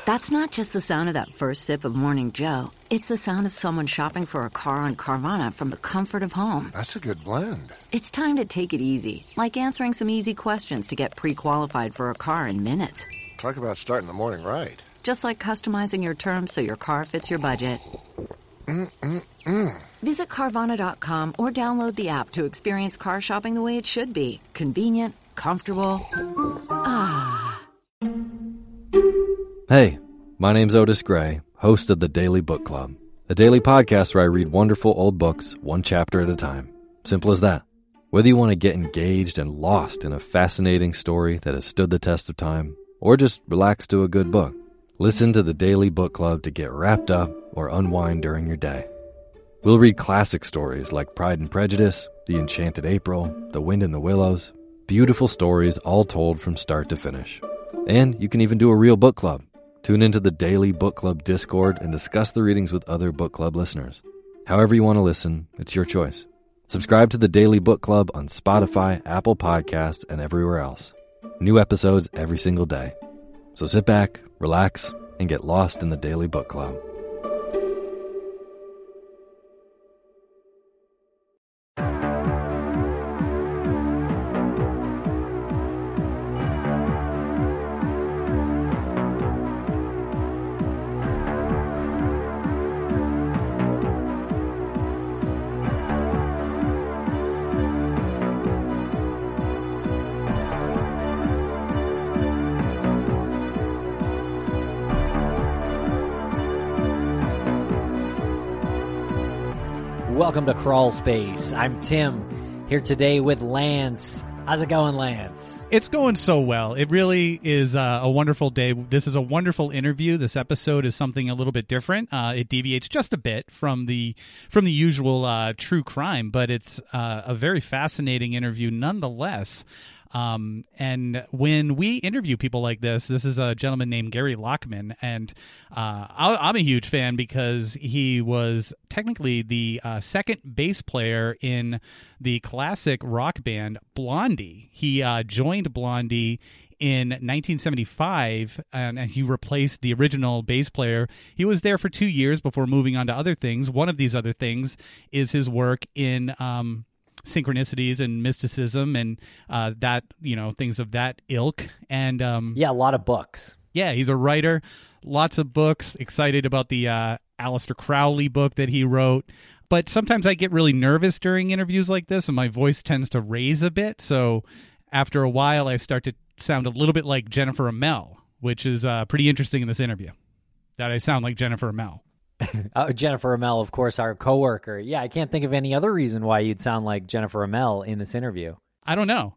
That's not just the sound of that first sip of Morning Joe. It's the sound of someone shopping for a car on Carvana from the comfort of home. That's a good blend. It's time to take it easy, like answering some easy questions to get pre-qualified for a car in minutes. Talk about starting the morning right. Just like customizing your terms so your car fits your budget. Visit Carvana.com or download the app to experience car shopping the way it should be. Convenient, comfortable. Ah. Hey, my name's Otis Gray, host of the Daily Book Club, a daily podcast where I read wonderful old books, one chapter at a time. Simple as that. Whether you want to get engaged and lost in a fascinating story that has stood the test of time, or just relax to a good book, listen to the Daily Book Club to get wrapped up or unwind during your day. We'll read classic stories like Pride and Prejudice, The Enchanted April, The Wind in the Willows, beautiful stories all told from start to finish. And you can even do a real book club. Tune into the Daily Book Club Discord and discuss the readings with other book club listeners. However you want to listen, it's your choice. Subscribe to the Daily Book Club on Spotify, Apple Podcasts, and everywhere else. New episodes every single day. So sit back, relax, and get lost in the Daily Book Club. Welcome to Crawl Space. I'm Tim, here today with Lance. How's it going, Lance? It's going so well. It really is a wonderful day. This is a wonderful interview. This episode is something a little bit different. It deviates just a bit from the usual true crime, but it's a very fascinating interview nonetheless. And when we interview people like this is a gentleman named Gary Lachman, and I'm a huge fan because he was technically the second bass player in the classic rock band Blondie. He joined Blondie in 1975, and he replaced the original bass player. He was there for 2 years before moving on to other things. One of these other things is his work in synchronicities and mysticism and that, things of that ilk. And a lot of books. Yeah, he's a writer, lots of books. Excited about the Aleister Crowley book that he wrote. But sometimes I get really nervous during interviews like this, and my voice tends to raise a bit. So after a while, I start to sound a little bit like Jennifer Amell, which is pretty interesting in this interview, that I sound like Jennifer Amell. Jennifer Amell, of course, our coworker. Yeah, I can't think of any other reason why you'd sound like Jennifer Amell in this interview. I don't know.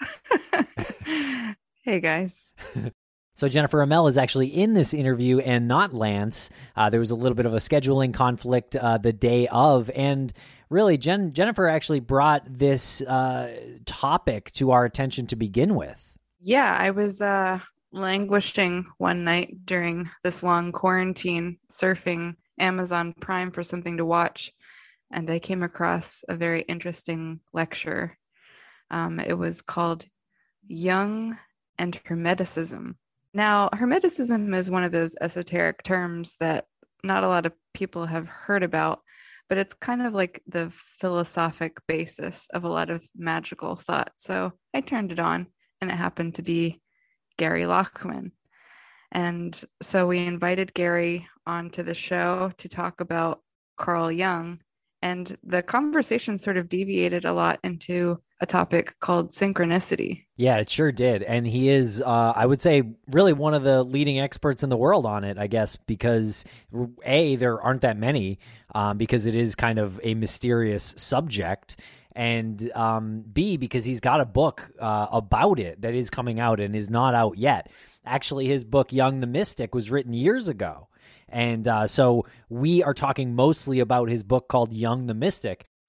Hey, guys. So Jennifer Amell is actually in this interview and not Lance. There was a little bit of a scheduling conflict the day of, and really, Jennifer actually brought this topic to our attention to begin with. Yeah, I was languishing one night during this long quarantine, surfing Amazon Prime for something to watch, and I came across a very interesting lecture. It was called Jung and Hermeticism. Now, Hermeticism is one of those esoteric terms that not a lot of people have heard about, but it's kind of like the philosophic basis of a lot of magical thought. So I turned it on, and it happened to be Gary Lachman. And so we invited Gary onto the show to talk about Carl Jung. And the conversation sort of deviated a lot into a topic called synchronicity. Yeah, it sure did. And he is, I would say, really one of the leading experts in the world on it, I guess, because A, there aren't that many, because it is kind of a mysterious subject. And B, because he's got a book about it that is coming out and is not out yet. Actually, his book, Jung the Mystic, was written years ago. And so we are talking mostly about his book called Jung the Mystic.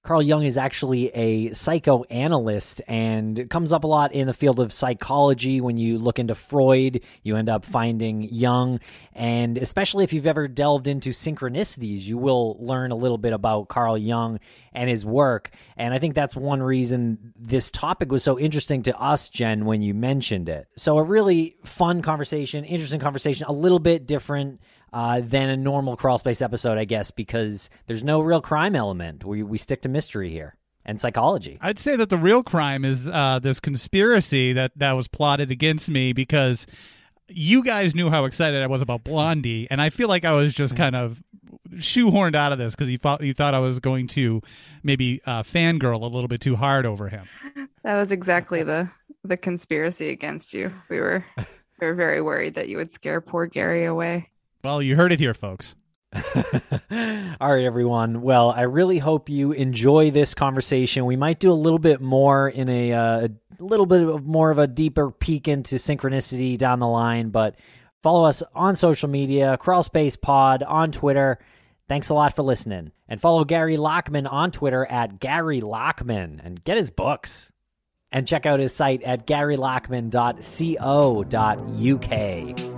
Carl Jung is actually a psychoanalyst, and it comes up a lot in the field of psychology. When you look into Freud, you end up finding Jung, and especially if you've ever delved into synchronicities, you will learn a little bit about Carl Jung and his work. And I think that's one reason this topic was so interesting to us, Jen, when you mentioned it. So a really fun conversation, interesting conversation, a little bit different than a normal Crawl Space episode, I guess, because there's no real crime element. We stick to mystery here and psychology. I'd say that the real crime is this conspiracy that was plotted against me, because you guys knew how excited I was about Blondie, and I feel like I was just kind of shoehorned out of this because you thought I was going to maybe fangirl a little bit too hard over him. That was exactly the conspiracy against you. We were very worried that you would scare poor Gary away. Well, you heard it here, folks. All right, everyone. Well, I really hope you enjoy this conversation. We might do a little bit more in a little bit of more of a deeper peek into synchronicity down the line, but follow us on social media, Crawl Space Pod on Twitter. Thanks a lot for listening. And follow Gary Lachman on Twitter at Gary Lachman and get his books. And check out his site at garylachman.co.uk.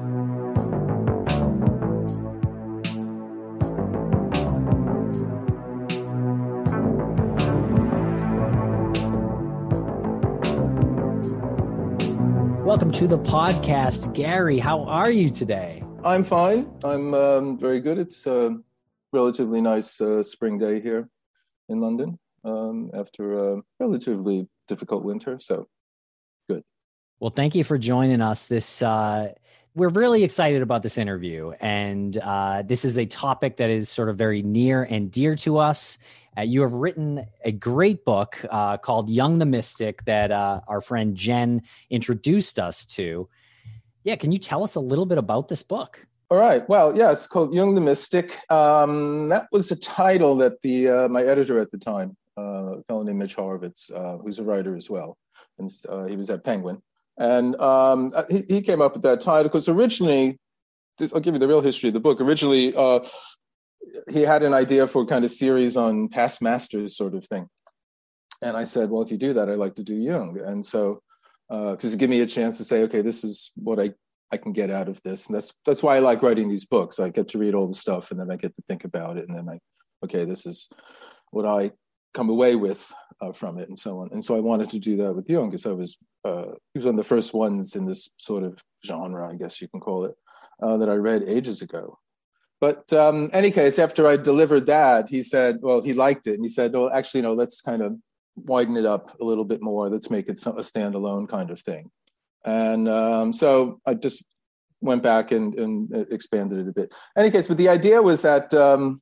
Welcome to the podcast. Gary, how are you today? I'm fine. I'm very good. It's a relatively nice spring day here in London after a relatively difficult winter, so good. Well, thank you for joining us. We're really excited about this interview, and this is a topic that is sort of very near and dear to us. You have written a great book called Jung the Mystic that our friend Jen introduced us to. Yeah, can you tell us a little bit about this book? All right. Well, yeah, it's called Jung the Mystic. That was a title that my editor at the time, a fellow named Mitch Horowitz, who's a writer as well, and he was at Penguin. And he came up with that title because originally, I'll give you the real history of the book. Originally, he had an idea for kind of series on past masters sort of thing. And I said, well, if you do that, I'd like to do Jung. And so, because it gave me a chance to say, okay, this is what I can get out of this. And that's why I like writing these books. I get to read all the stuff and then I get to think about it. And then okay, this is what I come away with from it and so on. And so I wanted to do that with Jung because he was one of the first ones in this sort of genre, I guess you can call it, that I read ages ago. But any case, after I delivered that, he said, well, he liked it. And he said, well, actually, no, let's kind of widen it up a little bit more. Let's make it a standalone kind of thing. And so I just went back and expanded it a bit. Any case, but the idea was that,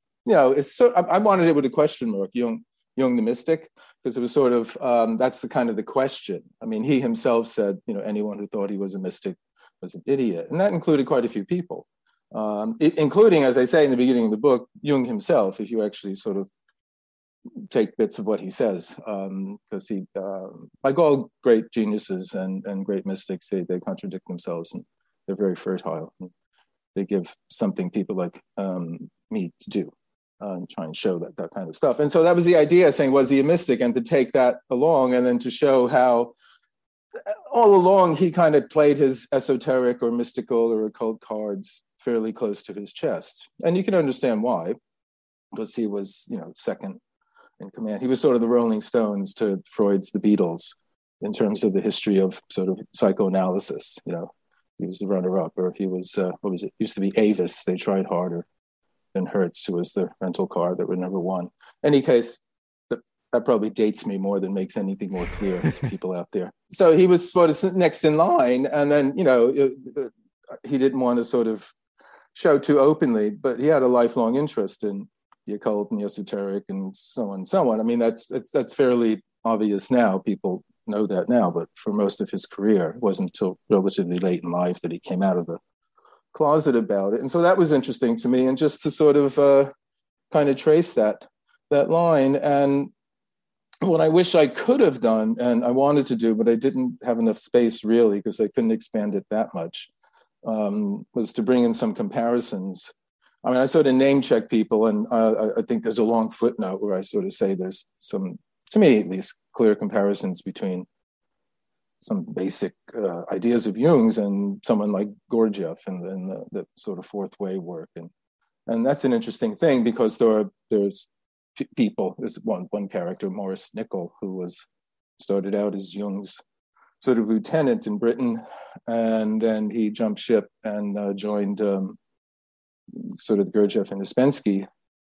I wanted it with a question mark, Jung the Mystic, because it was sort of, that's the kind of the question. I mean, he himself said, anyone who thought he was a mystic was an idiot. And that included quite a few people. Including, as I say in the beginning of the book, Jung himself, if you actually sort of take bits of what he says, because he, like all great geniuses and great mystics, they contradict themselves and they're very fertile. And they give something people like me to do and try and show that kind of stuff. And so that was the idea, saying, was he a mystic? And to take that along and then to show how all along he kind of played his esoteric or mystical or occult cards fairly close to his chest. And you can understand why, because he was, second in command. He was sort of the Rolling Stones to Freud's The Beatles in terms of the history of sort of psychoanalysis. He was the runner-up, or he was, used to be Avis. They tried harder than Hertz, who was the rental car that were number one. Any case, that probably dates me more than makes anything more clear to people out there. So he was sort of next in line, and then, he didn't want to sort of show too openly, but he had a lifelong interest in the occult and the esoteric and so on and so on. I mean, that's fairly obvious now. People know that now, but for most of his career, it wasn't until relatively late in life that he came out of the closet about it. And so that was interesting to me, and just to sort of kind of trace that line. And what I wish I could have done, and I wanted to do, but I didn't have enough space really, because I couldn't expand it that much, was to bring in some comparisons. I mean, I sort of name check people, and I think there's a long footnote where I sort of say there's some, to me at least, clear comparisons between some basic ideas of Jung's and someone like Gurdjieff and the sort of fourth way work. And that's an interesting thing because there's people, there's one character, Maurice Nicoll, who started out as Jung's sort of lieutenant in Britain, and then he jumped ship and joined sort of the Gurdjieff and Ouspensky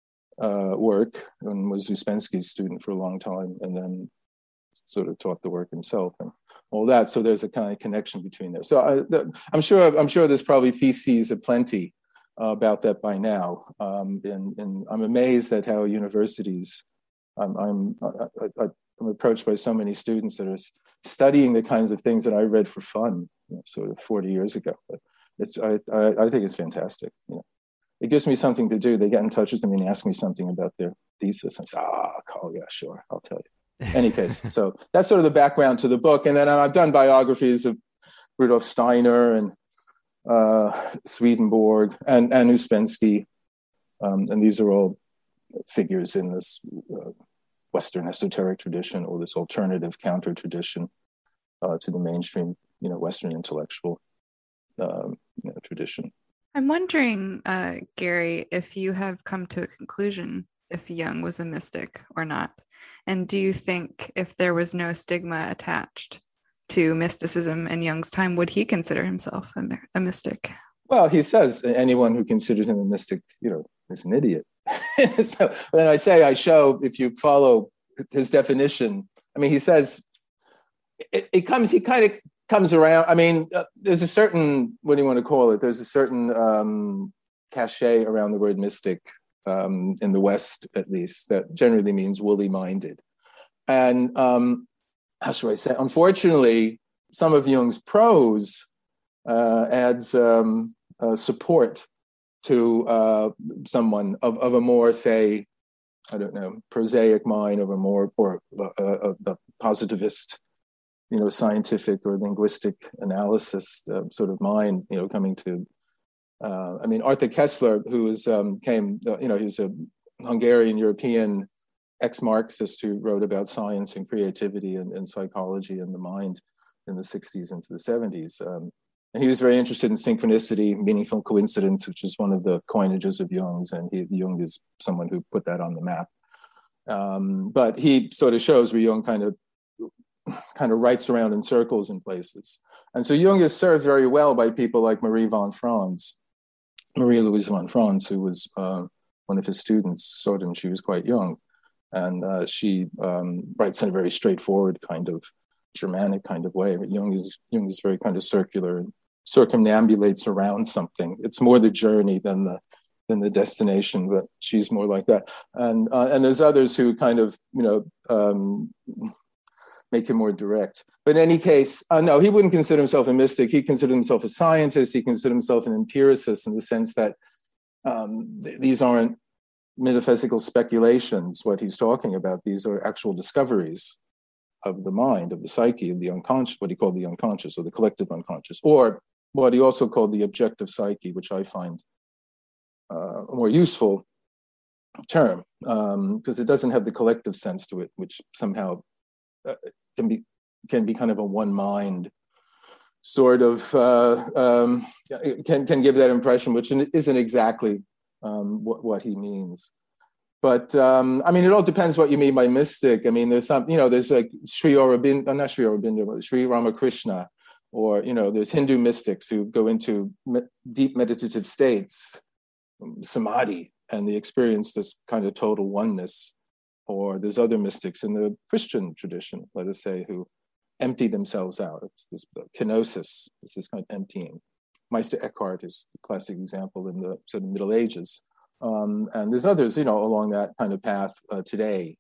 work, and was Ouspensky's student for a long time, and then sort of taught the work himself and all that. So there's a kind of connection between there. So I'm sure there's probably theses aplenty about that by now. And I'm amazed at how universities. I'm approached by so many students that are studying the kinds of things that I read for fun, sort of 40 years ago. But I think it's fantastic. It gives me something to do. They get in touch with me and ask me something about their thesis. I say, yeah, sure, I'll tell you. Any case, so that's sort of the background to the book. And then I've done biographies of Rudolf Steiner and Swedenborg and Ouspensky. And these are all figures in this Western esoteric tradition, or this alternative counter tradition to the mainstream, Western intellectual tradition. I'm wondering, Gary, if you have come to a conclusion if Jung was a mystic or not. And do you think if there was no stigma attached to mysticism in Jung's time, would he consider himself a mystic? Well, he says anyone who considered him a mystic, is an idiot. So then I show, if you follow his definition, I mean, he says he kind of comes around. I mean, there's a certain, what do you want to call it? There's a certain cachet around the word mystic in the West, at least, that generally means woolly-minded. And how should I say? Unfortunately, some of Jung's prose adds support to someone of a more, say, I don't know, prosaic mind, of a more, or a positivist, scientific or linguistic analysis sort of mind, coming to. I mean, Arthur Koestler, who was he was a Hungarian European ex-Marxist who wrote about science and creativity and psychology and the mind in the 60s into the 70s. And he was very interested in synchronicity, meaningful coincidence, which is one of the coinages of Jung's, and Jung is someone who put that on the map. But he sort of shows where Jung kind of writes around in circles in places. And so Jung is served very well by people like Marie Louise von Franz, who was one of his students, saw him, she was quite young. And she writes in a very straightforward kind of Germanic kind of way. But Jung is very kind of circular and circumambulates around something. It's more the journey than the destination, but she's more like that. And there's others who kind of, make him more direct. But in any case, no, he wouldn't consider himself a mystic. He considered himself a scientist. He considered himself an empiricist in the sense that these aren't metaphysical speculations, what he's talking about. These are actual discoveries of the mind, of the psyche, of the unconscious, what he called the unconscious or the collective unconscious, or what he also called the objective psyche, which I find a more useful term because it doesn't have the collective sense to it, which somehow can be kind of a one mind sort of can give that impression, which isn't exactly what he means. But I mean, it all depends what you mean by mystic. I mean, there's some, there's like Sri Ramakrishna, or there's Hindu mystics who go into deep meditative states, samadhi, and they experience this kind of total oneness. Or there's other mystics in the Christian tradition, let us say, who empty themselves out. It's this kenosis, it's this kind of emptying. Meister Eckhart is the classic example in the sort of Middle Ages. And there's others, along that kind of path today,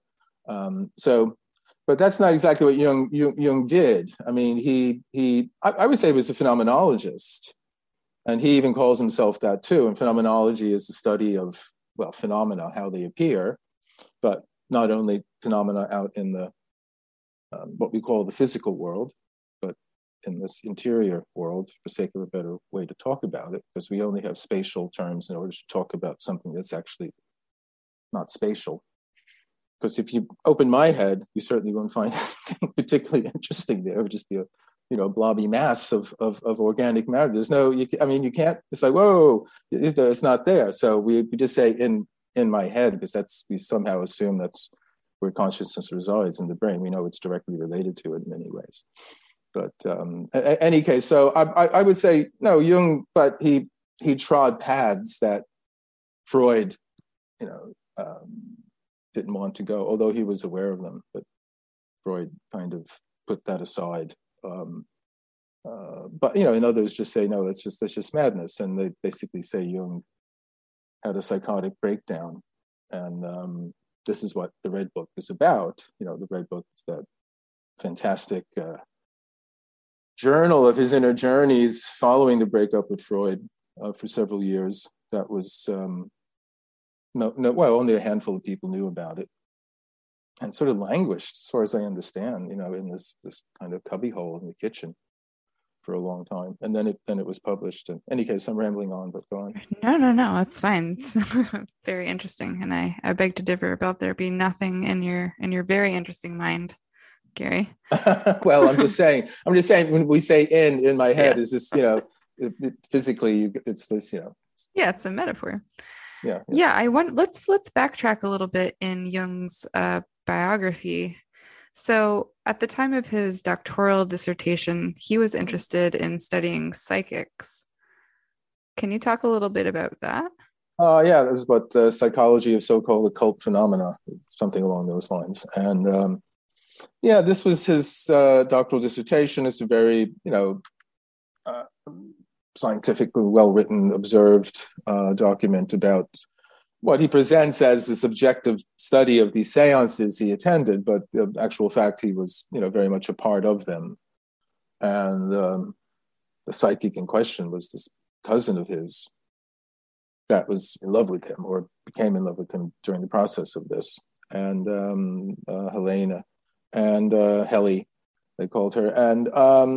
but that's not exactly what Jung did. I mean, I would say he was a phenomenologist, and he even calls himself that too. And phenomenology is the study of, phenomena, how they appear, but not only phenomena out in the what we call the physical world, but in this interior world, for sake of a better way to talk about it, because we only have spatial terms in order to talk about something that's actually not spatial. Because if you open my head, you certainly won't find anything particularly interesting there. It would just be a blobby mass of organic matter. There's no, you can't, it's like, whoa, it's not there. So we just say in my head, because we somehow assume that's where consciousness resides in the brain. We know it's directly related to it in many ways. But any case, so I would say, no, Jung, but he trod paths that Freud, didn't want to go, although he was aware of them, but Freud kind of put that aside. But and others just say, no, that's just madness, and they basically say Jung had a psychotic breakdown, and this is what the Red Book is about. The Red Book is that fantastic journal of his inner journeys following the breakup with Freud for several years. That was only a handful of people knew about it, and sort of languished, as far as I understand, in this kind of cubbyhole in the kitchen for a long time, and then it was published. In any case, I'm rambling on, but go on. No, it's fine. It's very interesting, and I beg to differ about there being nothing in your very interesting mind, Gary. Well, I'm just saying when we say in my head, is this physically it's this Yeah, it's a metaphor. Yeah. Let's backtrack a little bit in Jung's biography. So at the time of his doctoral dissertation, he was interested in studying psychics. Can you talk a little bit about that? Yeah, it was about the psychology of so-called occult phenomena, something along those lines. And this was his doctoral dissertation. It's a very, scientifically well-written, observed document about what he presents as the subjective study of these seances he attended, but the actual fact he was, very much a part of them. And the psychic in question was this cousin of his that was in love with him, or became in love with him during the process of this. And Helena and Heli, they called her. And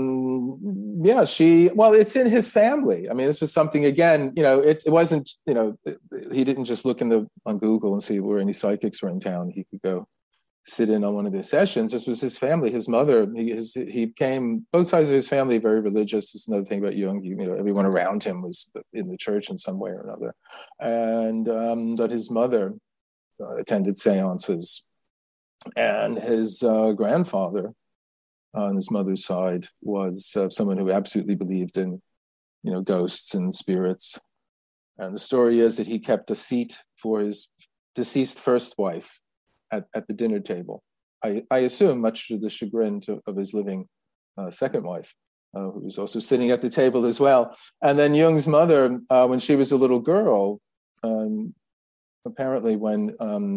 it's in his family. I mean, this was something, again, it wasn't, he didn't just look on Google and see where any psychics were in town. He could go sit in on one of their sessions. This was his family, his mother. He came, both sides of his family, very religious. This is another thing about Jung. Everyone around him was in the church in some way or another. And but his mother attended seances. And his grandfather, on his mother's side, was someone who absolutely believed in, ghosts and spirits. And the story is that he kept a seat for his deceased first wife at the dinner table. I assume much to the chagrin of his living second wife, who was also sitting at the table as well. And then Jung's mother, when she was a little girl, apparently when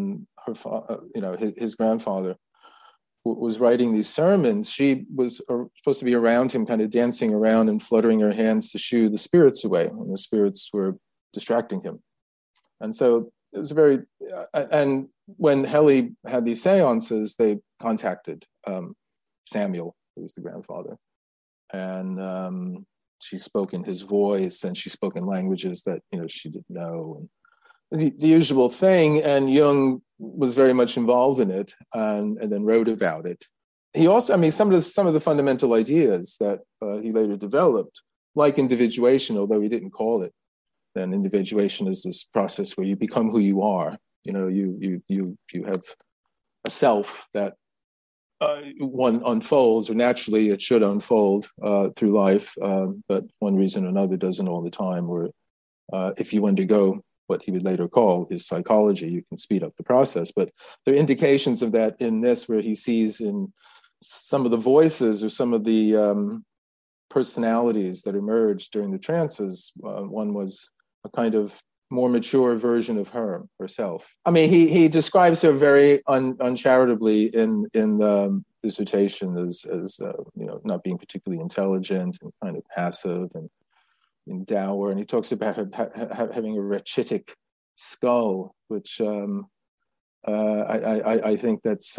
his grandfather was writing these sermons, she was supposed to be around him, kind of dancing around and fluttering her hands to shoo the spirits away when the spirits were distracting him. And so it was and when Heli had these seances, they contacted Samuel, who was the grandfather. And she spoke in his voice, and she spoke in languages that, she didn't know. And the usual thing, and Jung was very much involved in it, and then wrote about it. He also, some of the fundamental ideas that he later developed, like individuation, although he didn't call it, then individuation is this process where you become who you are. You have a self that one unfolds, or naturally it should unfold through life, but one reason or another doesn't all the time. Or if you undergo what he would later call his psychology, you can speed up the process. But there are indications of that in this, where he sees in some of the voices or some of the personalities that emerged during the trances. One was a kind of more mature version of herself. He describes her very uncharitably in the dissertation as not being particularly intelligent and kind of passive and dour. And he talks about her having a rachitic skull, which I think that's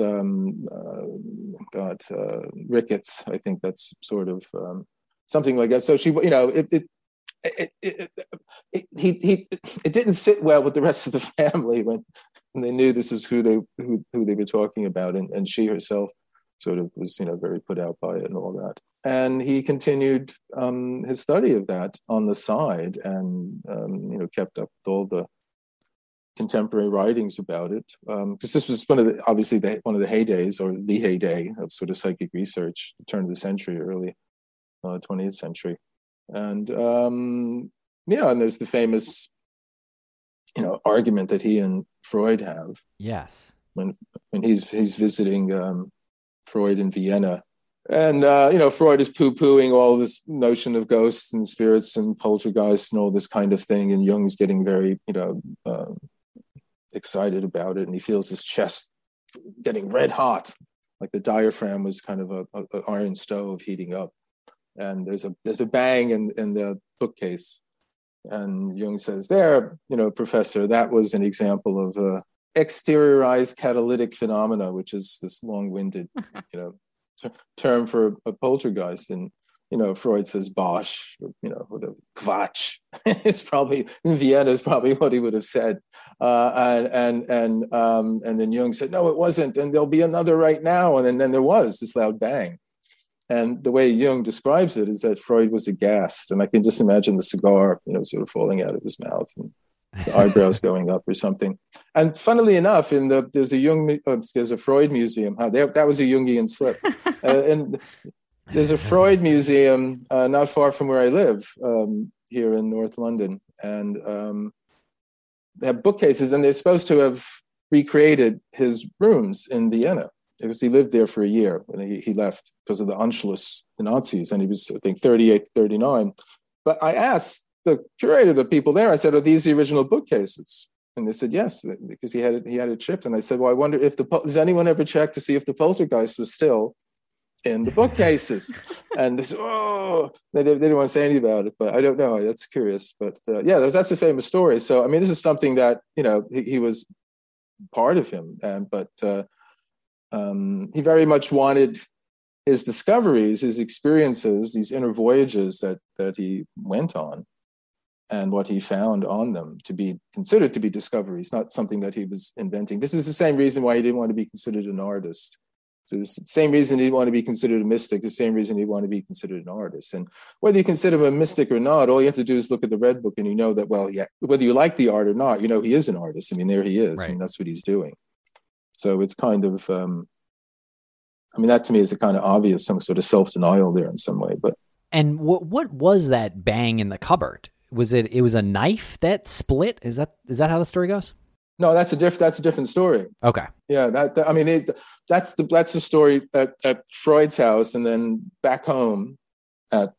rickets. I think that's sort of something like that. So she, it didn't sit well with the rest of the family when they knew this is who they were talking about, and she herself sort of was very put out by it and all that. And he continued his study of that on the side, and kept up with all the contemporary writings about it, because this was one of the heydays, or the heyday of sort of psychic research, the turn of the century, early 20th century. And and there's the famous argument that he and Freud have. Yes. When he's visiting Freud in Vienna, and Freud is poo-pooing all this notion of ghosts and spirits and poltergeists and all this kind of thing, and Jung's getting very excited about it, and he feels his chest getting red hot, like the diaphragm was kind of a iron stove heating up. And there's a bang in the bookcase, and Jung says, "There, Professor, that was an example of exteriorized catalytic phenomena," which is this long-winded, term for a poltergeist. And Freud says "bosh," whatever, "Quatsch." It's probably in Vienna is probably what he would have said. And then Jung said, "No, it wasn't, and there'll be another right now." And then there was this loud bang. And the way Jung describes it is that Freud was aghast, and I can just imagine the cigar, sort of falling out of his mouth and the eyebrows going up or something. And funnily enough, there's a Freud museum. That was a Jungian slip. And there's a Freud museum not far from where I live, here in North London, and they have bookcases, and they're supposed to have recreated his rooms in Vienna, because he lived there for a year, and he left because of the Anschluss, the Nazis, and he was, I think, 38, 39. But I asked the curator, the people there, I said, "Are these the original bookcases?" And they said yes, because he had it chipped. And I said, "Well, I wonder if does anyone ever check to see if the poltergeist was still in the bookcases?" And they said, "Oh," they didn't want to say anything about it, but I don't know. That's curious. But that's a famous story. So, I mean, this is something that, he was part of him. But he very much wanted his discoveries, his experiences, these inner voyages that he went on, and what he found on them, to be considered to be discoveries, not something that he was inventing. This is the same reason why he didn't want to be considered an artist. So it's the same reason he didn't want to be considered a mystic, the same reason he wanted to be considered an artist. And whether you consider him a mystic or not, all you have to do is look at the Red Book, and you know that, well, yeah, whether you like the art or not, he is an artist. I mean, there he is, right. And that's what he's doing. So it's kind of, that to me is a kind of obvious, some sort of self-denial there in some way. But and what was that bang in the cupboard? It was a knife that split? Is that how the story goes? No, that's a different story. Okay. Yeah, that's the story at Freud's house, and then back home at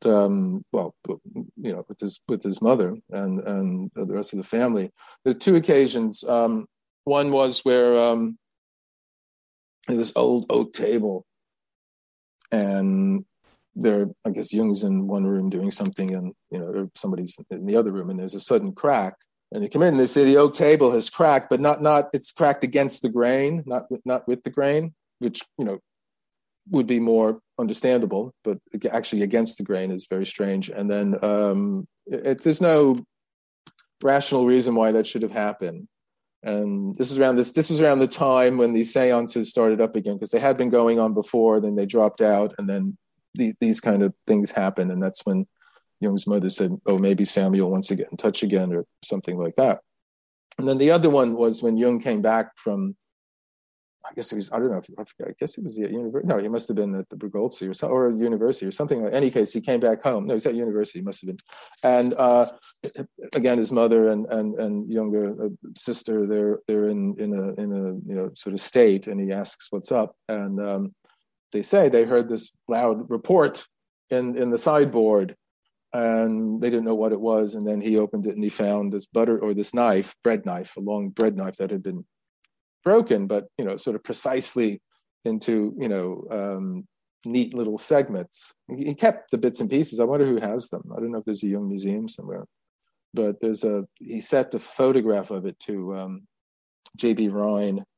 with his mother and the rest of the family. There are two occasions. One was where this old oak table, and there, I guess Jung's in one room doing something, and somebody's in the other room, and there's a sudden crack. And they come in and they say the oak table has cracked, but not it's cracked against the grain, not with the grain, which would be more understandable, but actually against the grain is very strange. And then there's no rational reason why that should have happened. And this was around the time when these seances started up again, because they had been going on before, then they dropped out, and then these kind of things happened, and that's when Jung's mother said, "Oh, maybe Samuel wants to get in touch again," or something like that. And then the other one was when Jung came back from, I guess it was, I don't know, I guess it was at university. No, he must have been at the Bergholzi or university or something. In any case, he came back home. No, he's at university, he must have been. And again, his mother and younger sister, they're in a sort of state, and he asks what's up. And they say they heard this loud report in the sideboard, and they didn't know what it was. And then he opened it, and he found this bread knife, a long bread knife that had been broken, but sort of precisely into neat little segments. He kept the bits and pieces. I wonder who has them. I don't know if there's a Jung museum somewhere, but he sent a photograph of it to J.B. Rhine,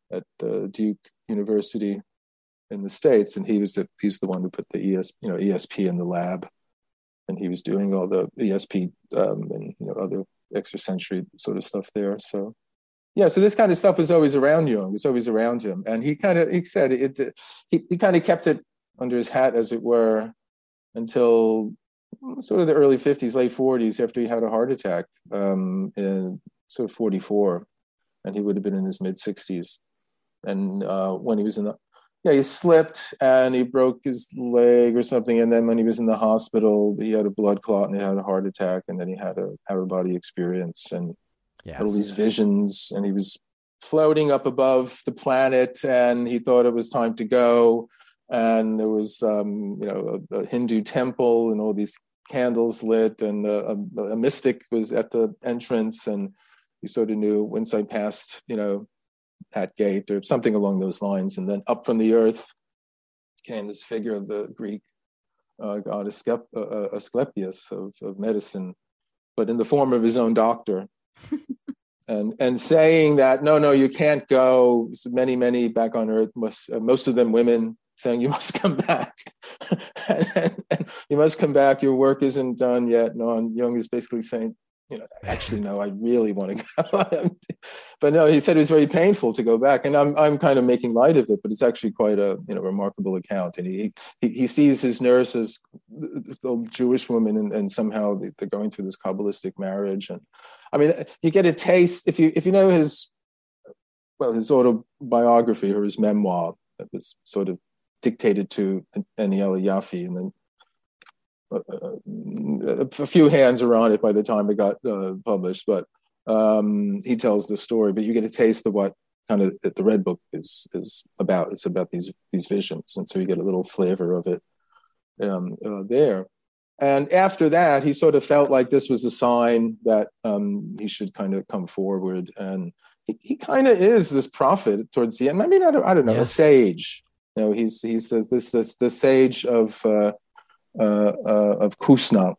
at Duke University in the States, and he's the one who put the ESP in the lab, and he was doing all the ESP and other extrasensory sort of stuff there. So yeah, so this kind of stuff was always around Jung. It was always around him, and he said he kind of kept it under his hat, as it were, until sort of the early 50s, late 40s, after he had a heart attack in sort of 44, and he would have been in his mid 60s. And when he was he slipped and he broke his leg or something. And then when he was in the hospital, he had a blood clot and he had a heart attack. And then he had a out-of-body experience and all these visions. And he was floating up above the planet and he thought it was time to go. And there was, a Hindu temple and all these candles lit, and a mystic was at the entrance. And he sort of knew, once I passed, that gate or something along those lines. And then up from the earth came this figure of the Greek god Asclepius of medicine, but in the form of his own doctor. and saying that, no, you can't go. Many back on earth, most of them women, saying you must come back. and you must come back. Your work isn't done yet. No, and Jung is basically saying, actually, no, I really want to go. But no, he said it was very painful to go back. And I'm kind of making light of it, but it's actually quite a remarkable account. And he sees his nurse as the Jewish woman, and somehow they're going through this Kabbalistic marriage. And I mean, you get a taste if you know his autobiography or his memoir that was sort of dictated to Aniela Yaffe, and then a few hands are on it by the time it got published, but he tells the story. But you get a taste of what kind of the Red Book is about. It's about these visions, and so you get a little flavor of it there. And after that, he sort of felt like this was a sign that he should kind of come forward, and he kind of is this prophet towards the end. I mean, I don't know, a sage. He's the sage of Kusnak,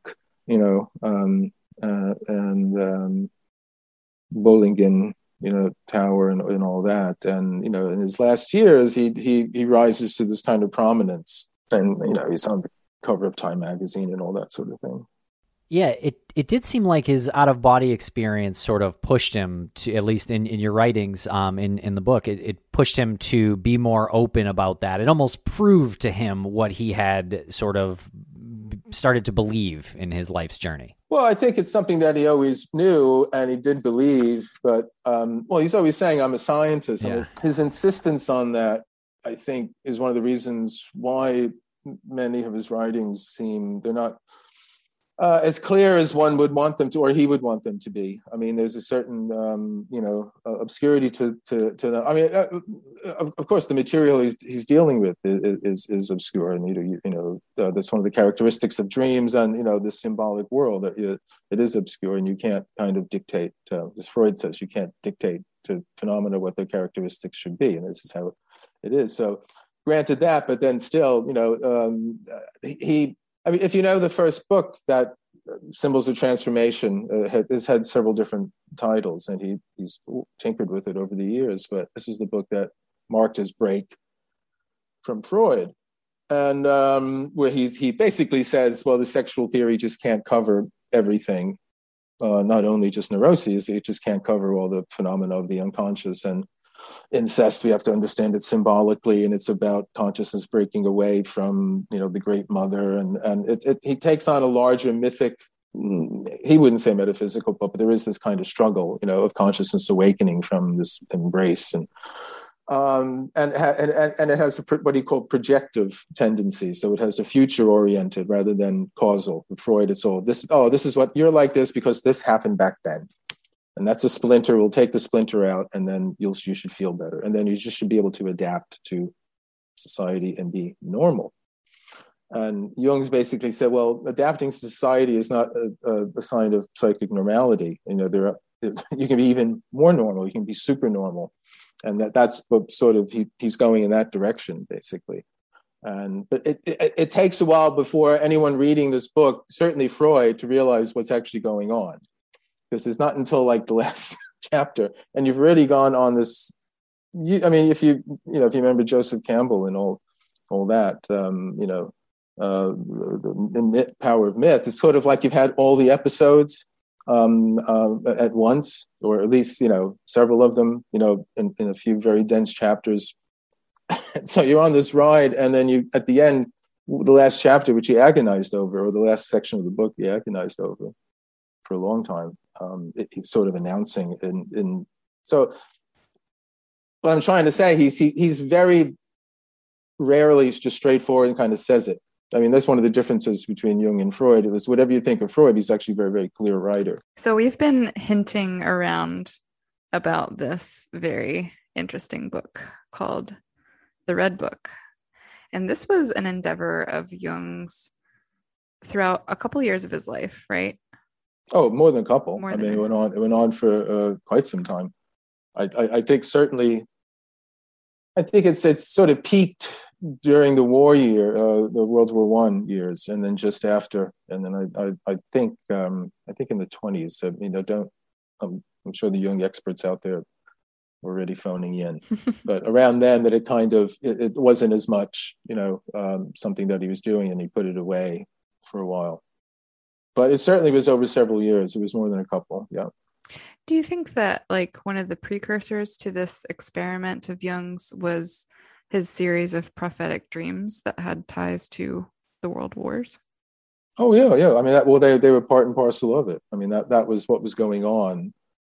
and Bollingen, Tower and all that. And, in his last years, he rises to this kind of prominence, and, he's on the cover of Time magazine and all that sort of thing. Yeah, it did seem like his out-of-body experience sort of pushed him to, at least in your writings, in the book, it pushed him to be more open about that. It almost proved to him what he had sort of started to believe in his life's journey. Well, I think it's something that he always knew and he did believe, but, he's always saying, I'm a scientist. Yeah. His insistence on that, I think, is one of the reasons why many of his writings they're not as clear as one would want them to, or he would want them to be. I mean, there's a certain, obscurity to them. I mean, of course, the material he's dealing with is obscure, and that's one of the characteristics of dreams and this symbolic world, that it is obscure, and you can't kind of dictate. As Freud says, you can't dictate to phenomena what their characteristics should be, and this is how it is. So, granted that, but then still, I mean, if you know the first book, that Symbols of Transformation, has had several different titles, and he's tinkered with it over the years. But this is the book that marked his break from Freud, and where he basically says, well, the sexual theory just can't cover everything, not only just neuroses, it just can't cover all the phenomena of the unconscious. And incest, we have to understand it symbolically, and it's about consciousness breaking away from the great mother, and he takes on a larger mythic, he wouldn't say metaphysical, but there is this kind of struggle of consciousness awakening from this embrace, and it has what he called projective tendency. So it has a future oriented rather than causal. With Freud, it's all this is what you're like this because this happened back then. And that's a splinter. We'll take the splinter out, and then you should feel better. And then you just should be able to adapt to society and be normal. And Jung's basically said, well, adapting to society is not a sign of psychic normality. You can be even more normal. You can be super normal. And that's what sort of he's going in that direction, basically. But it takes a while before anyone reading this book, certainly Freud, to realize what's actually going on. Because it's not until like the last chapter, and you've already gone on this I mean, if you remember Joseph Campbell and all that, the power of myth, it's sort of like you've had all the episodes at once, or at least, several of them, in a few very dense chapters. So you're on this ride, and then you, at the end, the last chapter, which he agonized over, or the last section of the book he agonized over for a long time, he's sort of announcing. So what I'm trying to say, he's very rarely just straightforward and kind of says it. I mean, that's one of the differences between Jung and Freud. It was, whatever you think of Freud, he's actually a very, very clear writer. So we've been hinting around about this very interesting book called The Red Book. And this was an endeavor of Jung's throughout a couple years of his life, right? Oh, more than a couple. It went on for quite some time. I think certainly, I think it's sort of peaked during the war year, the World War I years, and then just after, and then I think in the 20s. I'm sure the Jung experts out there were already phoning in, but around then, that it kind of it wasn't as much, something that he was doing, and he put it away for a while. But it certainly was over several years. It was more than a couple. Yeah. Do you think that like one of the precursors to this experiment of Jung's was his series of prophetic dreams that had ties to the world wars? Oh yeah. I mean, they were part and parcel of it. I mean, that was what was going on.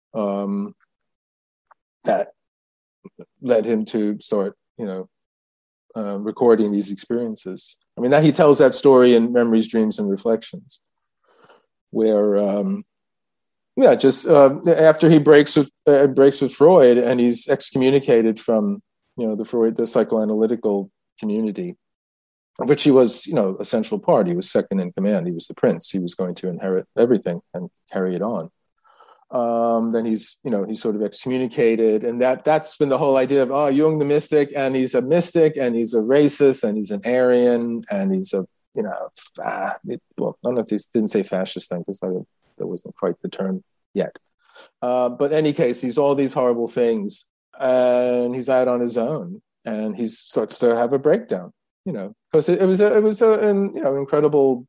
That led him to start, recording these experiences. I mean, that he tells that story in Memories, Dreams, and Reflections, where just after he breaks with Freud, and he's excommunicated from the psychoanalytical community, of which he was a central part. He was second in command. He was the prince. He was going to inherit everything and carry it on. Then he's sort of excommunicated, and that's been the whole idea of Jung the mystic, and he's a mystic, and he's a racist, and he's an Aryan, and he's a I don't know if they didn't say fascist then, because that wasn't quite the term yet. But in any case, he's all these horrible things, and he's out on his own, and he starts to have a breakdown. Because it was an incredibly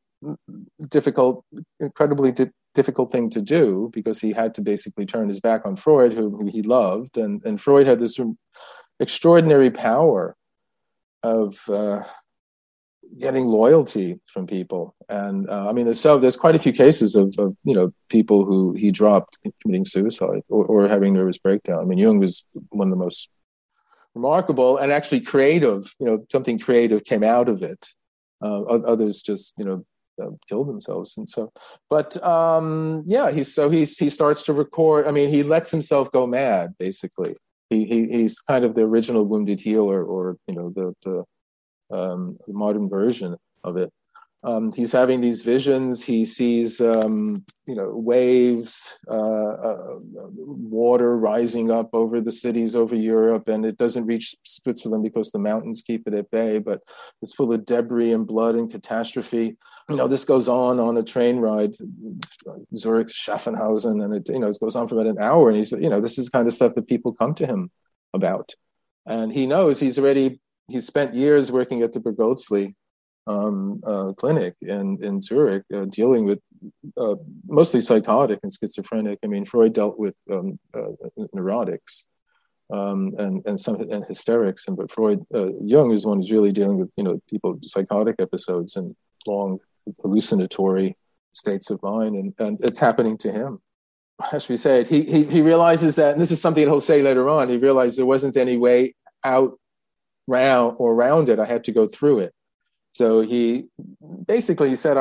difficult thing to do, because he had to basically turn his back on Freud, who he loved, and Freud had this extraordinary power of getting loyalty from people. And there's quite a few cases of people who he dropped committing suicide or having nervous breakdown. I mean, Jung was one of the most remarkable and actually creative. Something creative came out of it. Others just killed themselves. And so, but he starts to record. I mean, he lets himself go mad. Basically, he's kind of the original wounded healer, or the modern version of it. He's having these visions. He sees, waves, water rising up over the cities over Europe, and it doesn't reach Switzerland because the mountains keep it at bay, but it's full of debris and blood and catastrophe. This goes on a train ride, Zurich to Schaffenhausen, and it goes on for about an hour. And he's, this is the kind of stuff that people come to him about. And he knows he's spent years working at the Bergozli clinic in Zurich, dealing with mostly psychotic and schizophrenic. I mean, Freud dealt with neurotics and hysterics, but Jung is one who's really dealing with people with psychotic episodes and long hallucinatory states of mind, and it's happening to him. As we said, he realizes that, and this is something he'll say later on. He realized there wasn't any way out around it. I had to go through it. So he said,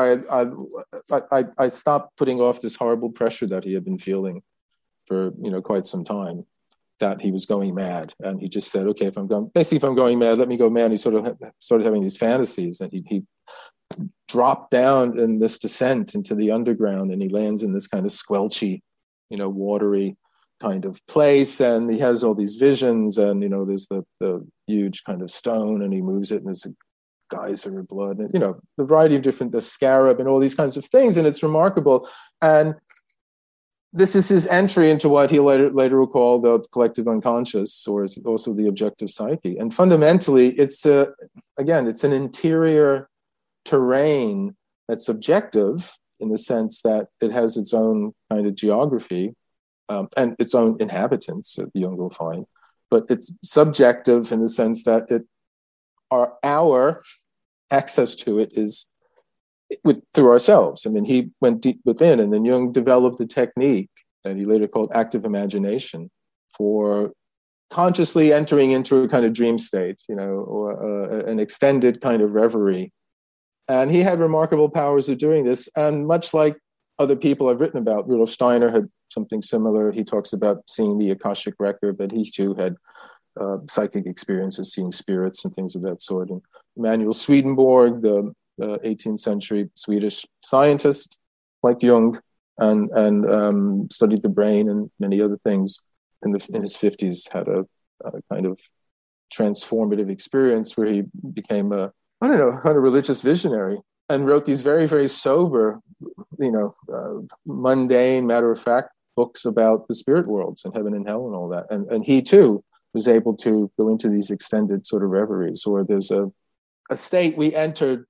I stopped putting off this horrible pressure that he had been feeling for quite some time, that he was going mad, and he just said, okay, if I'm going mad, let me go mad. He sort of started having these fantasies, and he dropped down in this descent into the underground, and he lands in this kind of squelchy, watery kind of place, and he has all these visions, and there's the huge kind of stone, and he moves it, and there's a geyser of blood, and the variety of the scarab and all these kinds of things, and it's remarkable. And this is his entry into what he later will call the collective unconscious, or also the objective psyche. And fundamentally, it's an interior terrain that's subjective in the sense that it has its own kind of geography and its own inhabitants, Jung will find. But it's subjective in the sense that our access to it is through ourselves. I mean, he went deep within, and then Jung developed a technique that he later called active imagination for consciously entering into a kind of dream state, or an extended kind of reverie. And he had remarkable powers of doing this. And much like other people I've written about, Rudolf Steiner had something similar. He talks about seeing the Akashic record, but he too had psychic experiences, seeing spirits and things of that sort. And Emanuel Swedenborg, the 18th century Swedish scientist like Jung, and studied the brain and many other things in his 50s, had a kind of transformative experience where he became a kind of religious visionary and wrote these very, very sober, mundane, matter-of-fact books about the spirit worlds and heaven and hell and all that. And he too was able to go into these extended sort of reveries, or there's a state we entered.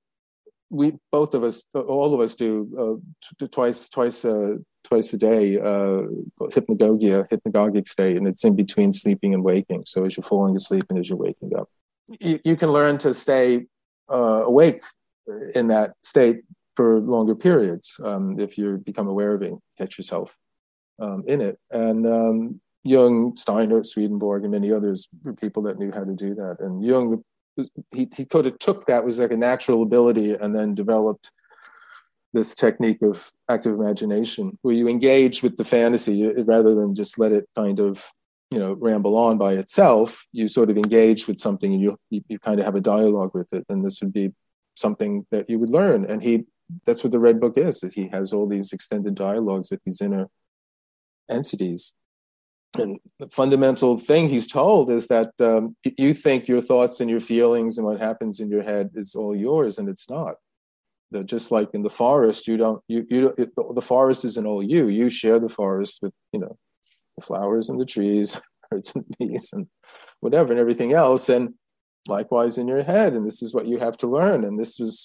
All of us do twice a day, hypnagogic state, and it's in between sleeping and waking. So as you're falling asleep and as you're waking up, you can learn to stay awake in that state for longer periods if you become aware of it, catch yourself in it. And Jung, Steiner, Swedenborg, and many others were people that knew how to do that. And Jung, he kind of took that, was like a natural ability, and then developed this technique of active imagination, where you engage with the fantasy rather than just let it kind of, ramble on by itself. You sort of engage with something, and you kind of have a dialogue with it. And this would be something that you would learn. And that's what the Red Book is, that he has all these extended dialogues with these inner entities. And the fundamental thing he's told is that you think your thoughts and your feelings and what happens in your head is all yours, and it's not. That just like in the forest, the forest isn't all you. You share the forest with the flowers and the trees, birds and bees and whatever and everything else. And likewise in your head. And this is what you have to learn. And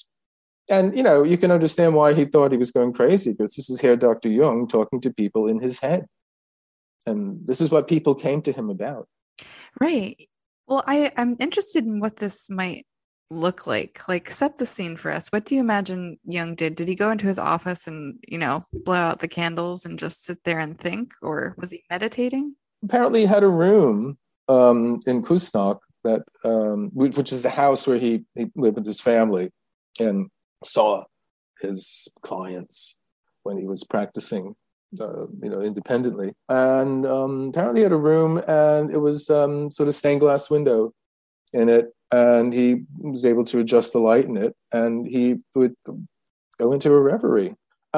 you can understand why he thought he was going crazy, because this is here Dr. Jung talking to people in his head. And this is what people came to him about. Right. Well, I'm interested in what this might look like. Like, set the scene for us. What do you imagine Jung did? Did he go into his office and, blow out the candles and just sit there and think? Or was he meditating? Apparently he had a room in Kusnacht, which is the house where he lived with his family and saw his clients when he was practicing independently. And apparently he had a room, and it was sort of stained glass window in it, and he was able to adjust the light in it, and he would go into a reverie.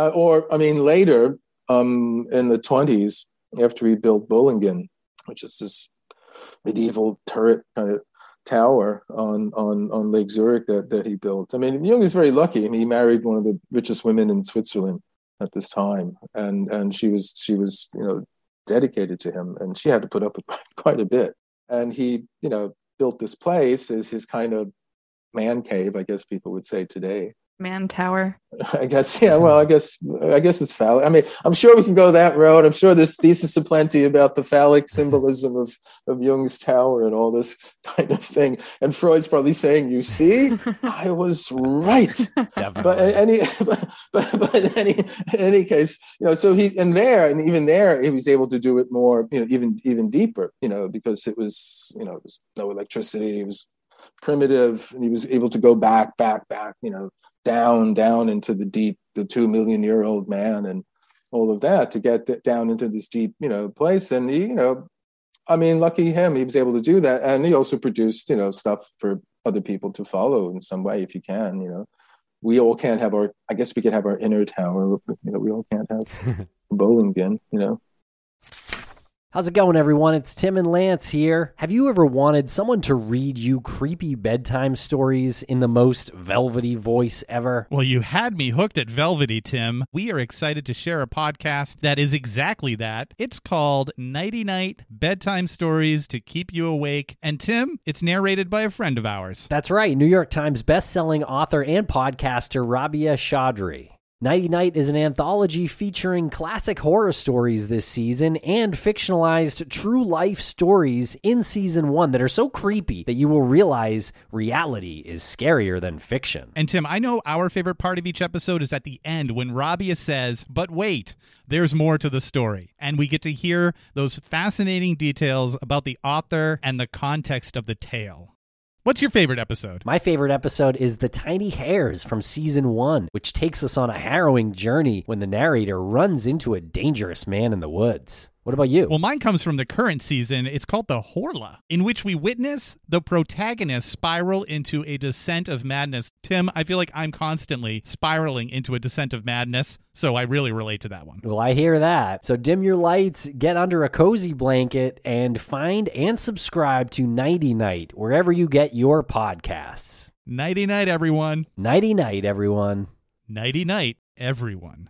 Later in the 20s, after he built Bollingen, which is this medieval turret kind of tower on Lake Zurich that he built. I mean, Jung is very lucky. I mean, he married one of the richest women in Switzerland at this time, and she was dedicated to him, and she had to put up with quite a bit. And he built this place as his kind of man cave, I guess people would say today. Man tower. I guess, yeah. Well, I guess it's phallic. I mean, I'm sure we can go that road. I'm sure there's thesis aplenty about the phallic symbolism of Jung's tower and all this kind of thing. And Freud's probably saying, "You see, I was right." Definitely. But in any case, so even there, he was able to do it more, even deeper, because it was, there was no electricity. It was primitive, and he was able to go back, down into the 2 million year old man and all of that, to get down into this deep, place. And he, lucky him, he was able to do that. And he also produced, stuff for other people to follow in some way, if you can, we all can't have I guess we could have our inner tower, we all can't have Bollingen, How's it going, everyone? It's Tim and Lance here. Have you ever wanted someone to read you creepy bedtime stories in the most velvety voice ever? Well, you had me hooked at velvety, Tim. We are excited to share a podcast that is exactly that. It's called Nighty Night Bedtime Stories to Keep You Awake. And Tim, it's narrated by a friend of ours. That's right, New York Times bestselling author and podcaster Rabia Chaudhry. Nighty Night is an anthology featuring classic horror stories this season and fictionalized true-life stories in Season 1 that are so creepy that you will realize reality is scarier than fiction. And Tim, I know our favorite part of each episode is at the end when Rabia says, but wait, there's more to the story. And we get to hear those fascinating details about the author and the context of the tale. What's your favorite episode? My favorite episode is The Tiny Hairs from Season 1, which takes us on a harrowing journey when the narrator runs into a dangerous man in the woods. What about you? Well, mine comes from the current season. It's called The Horla, in which we witness the protagonist spiral into a descent of madness. Tim, I feel like I'm constantly spiraling into a descent of madness, so I really relate to that one. Well, I hear that. So dim your lights, get under a cozy blanket, and find and subscribe to Nighty Night, wherever you get your podcasts. Nighty night, everyone. Nighty night, everyone. Nighty night, everyone.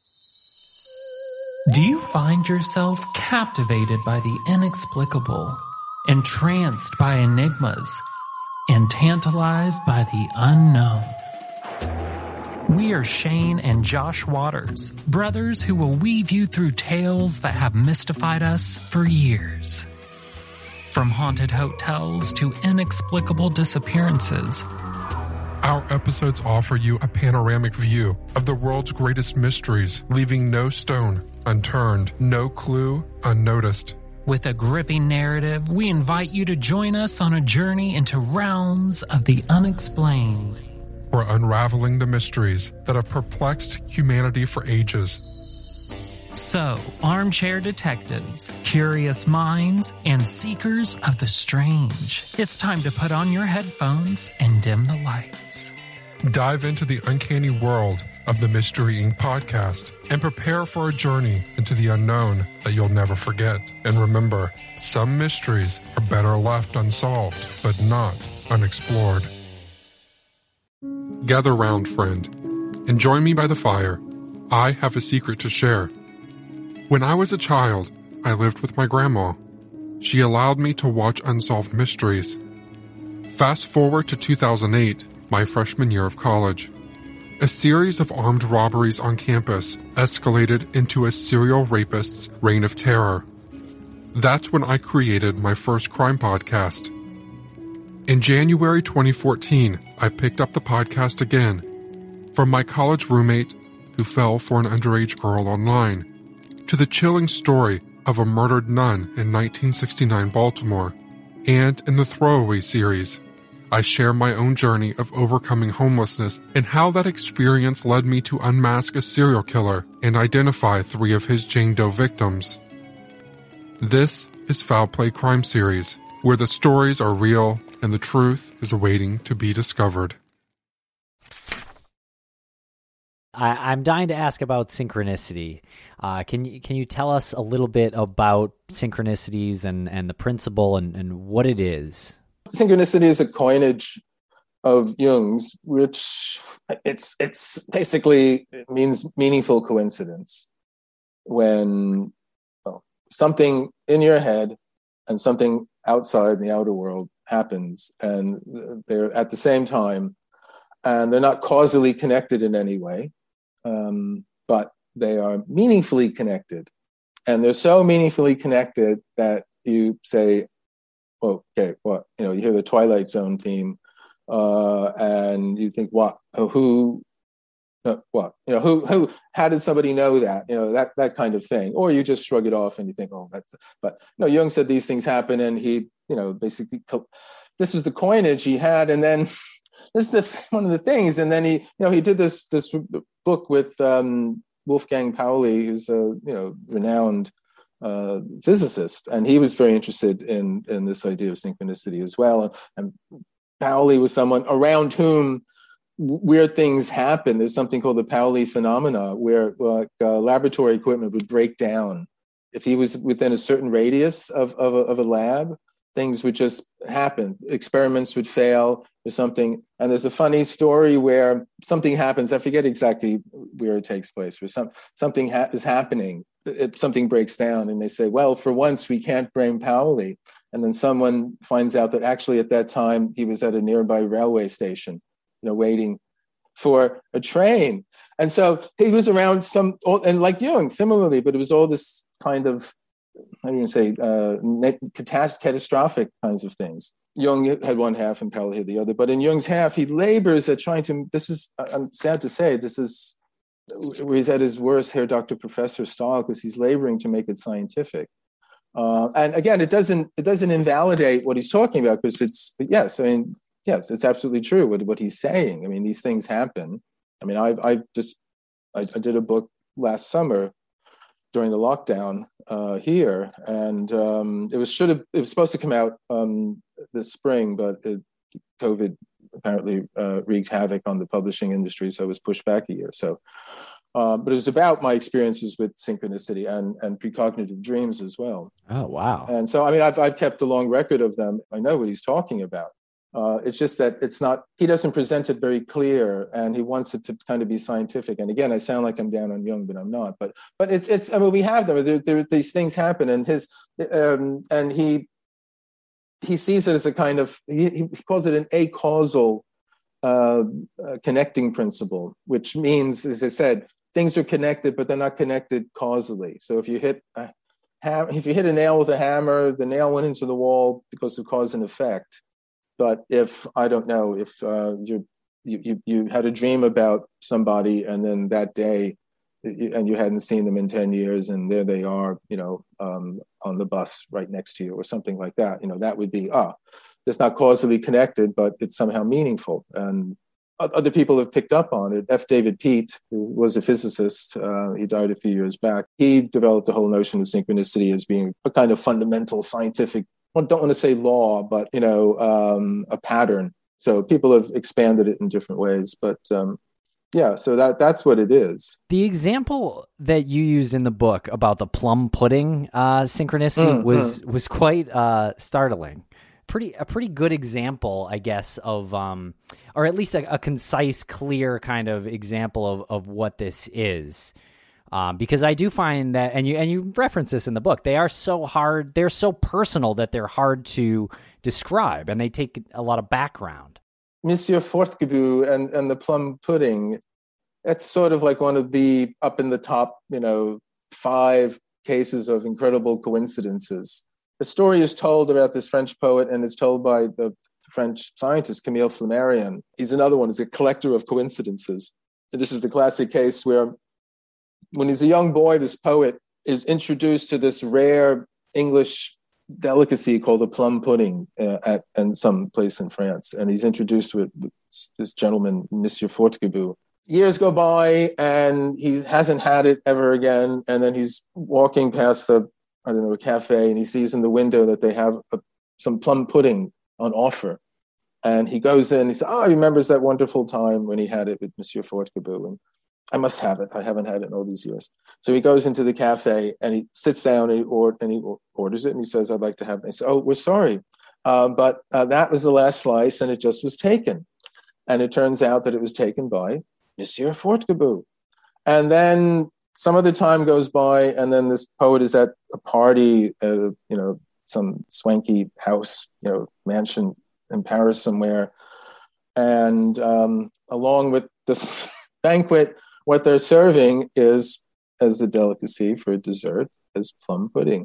Do you find yourself captivated by the inexplicable, entranced by enigmas, and tantalized by the unknown? We are Shane and Josh Waters, brothers who will weave you through tales that have mystified us for years. From haunted hotels to inexplicable disappearances, our episodes offer you a panoramic view of the world's greatest mysteries, leaving no stone unturned, no clue unnoticed. With a gripping narrative, we invite you to join us on a journey into realms of the unexplained. We're unraveling the mysteries that have perplexed humanity for ages. So, armchair detectives, curious minds, and seekers of the strange, it's time to put on your headphones and dim the lights. Dive into the uncanny world of the Mystery Inc. podcast and prepare for a journey into the unknown that you'll never forget. And remember, some mysteries are better left unsolved, but not unexplored. Gather round, friend, and join me by the fire. I have a secret to share. When I was a child, I lived with my grandma. She allowed me to watch unsolved mysteries. Fast forward to 2008, my freshman year of college. A series of armed robberies on campus escalated into a serial rapist's reign of terror. That's when I created my first crime podcast. In January 2014, I picked up the podcast again. From my college roommate who fell for an underage girl online, to the chilling story of a murdered nun in 1969 Baltimore, and in the Throwaway series, I share my own journey of overcoming homelessness and how that experience led me to unmask a serial killer and identify 3 of his Jane Doe victims. This is Foul Play Crime Series, where the stories are real and the truth is waiting to be discovered. I'm dying to ask about synchronicity. Can you tell us a little bit about synchronicities and the principle and what it is? Synchronicity is a coinage of Jung's, which it's basically it means meaningful coincidence. When something in your head and something outside in the outer world happens, and they're at the same time, and they're not causally connected in any way, but they are meaningfully connected. And they're so meaningfully connected that you say, okay, what? You hear the Twilight Zone theme, and you think, what? Who? What? Who? How did somebody know that? That kind of thing. Or you just shrug it off and you think, oh, that's. But Jung said these things happen, and he, basically, this was the coinage he had, and then this is one of the things, and then he did this book with Wolfgang Pauli, who's a renowned physicist, and he was very interested in this idea of synchronicity as well. And Pauli was someone around whom weird things happen. There's something called the Pauli phenomena, where laboratory equipment would break down if he was within a certain radius of a lab, things would just happen. Experiments would fail or something. And there's a funny story where something happens. I forget exactly where it takes place, where something is happening. Something breaks down and they say, well, for once we can't blame Pauli. And then someone finds out that actually at that time he was at a nearby railway station, waiting for a train. And so he was around and like Jung, similarly, but it was all this kind of, how do you say, catastrophic kinds of things. Jung had one half and Pauli had the other. But in Jung's half, he labors at trying to, I'm sad to say, this is where he's at his worst, Herr Dr. Professor Stahl, because he's laboring to make it scientific. And again, it doesn't invalidate what he's talking about, because it's absolutely true what he's saying. I mean, these things happen. I mean, I did a book last summer during the lockdown here, and it was supposed to come out this spring, but COVID apparently wreaked havoc on the publishing industry, so it was pushed back a year. So, but it was about my experiences with synchronicity and precognitive dreams as well. Oh, wow! And so, I mean, I've kept a long record of them. I know what he's talking about. It's just that he doesn't present it very clear, and he wants it to kind of be scientific. And again, I sound like I'm down on Jung, but I'm not. But it's I mean, we have them. These things happen, and he sees it as a kind of, he calls it an acausal connecting principle, which means, as I said, things are connected, but they're not connected causally. So if you hit a nail with a hammer, the nail went into the wall because of cause and effect. But if, I don't know, if you had a dream about somebody, and then that day, and you hadn't seen them in 10 years, and there they are, on the bus right next to you or something like that, that would be, it's not causally connected, but it's somehow meaningful. And other people have picked up on it. F. David Pete, who was a physicist, he died a few years back. He developed the whole notion of synchronicity as being a kind of fundamental scientific, I don't want to say law, but, a pattern. So people have expanded it in different ways, but so that's what it is. The example that you used in the book about the plum pudding synchronicity was quite startling. A pretty good example, I guess, of, or at least a concise, clear kind of example of what this is. Because I do find that, and you reference this in the book, they are so hard, they're so personal that they're hard to describe, and they take a lot of background. Monsieur Fortgebu and the plum pudding, it's sort of like one of the up in the top, 5 cases of incredible coincidences. The story is told about this French poet, and it's told by the French scientist Camille Flammarion. He's another one, he's a collector of coincidences. And this is the classic case where, when he's a young boy, this poet is introduced to this rare English delicacy called a plum pudding in some place in France. And he's introduced with this gentleman, Monsieur Fortgebu. Years go by and he hasn't had it ever again. And then he's walking past a cafe, and he sees in the window that they have some plum pudding on offer. And he goes in, he says, he remembers that wonderful time when he had it with Monsieur Fortgebu. And I must have it. I haven't had it in all these years. So he goes into the cafe and he sits down and he orders it, and he says, I'd like to have it. And he says, we're sorry. But that was the last slice, and it just was taken. And it turns out that it was taken by Monsieur Fortgebu. And then some other time goes by, and then this poet is at a party at some swanky house, mansion in Paris somewhere. And along with this banquet, what they're serving is, as a delicacy for dessert, is plum pudding.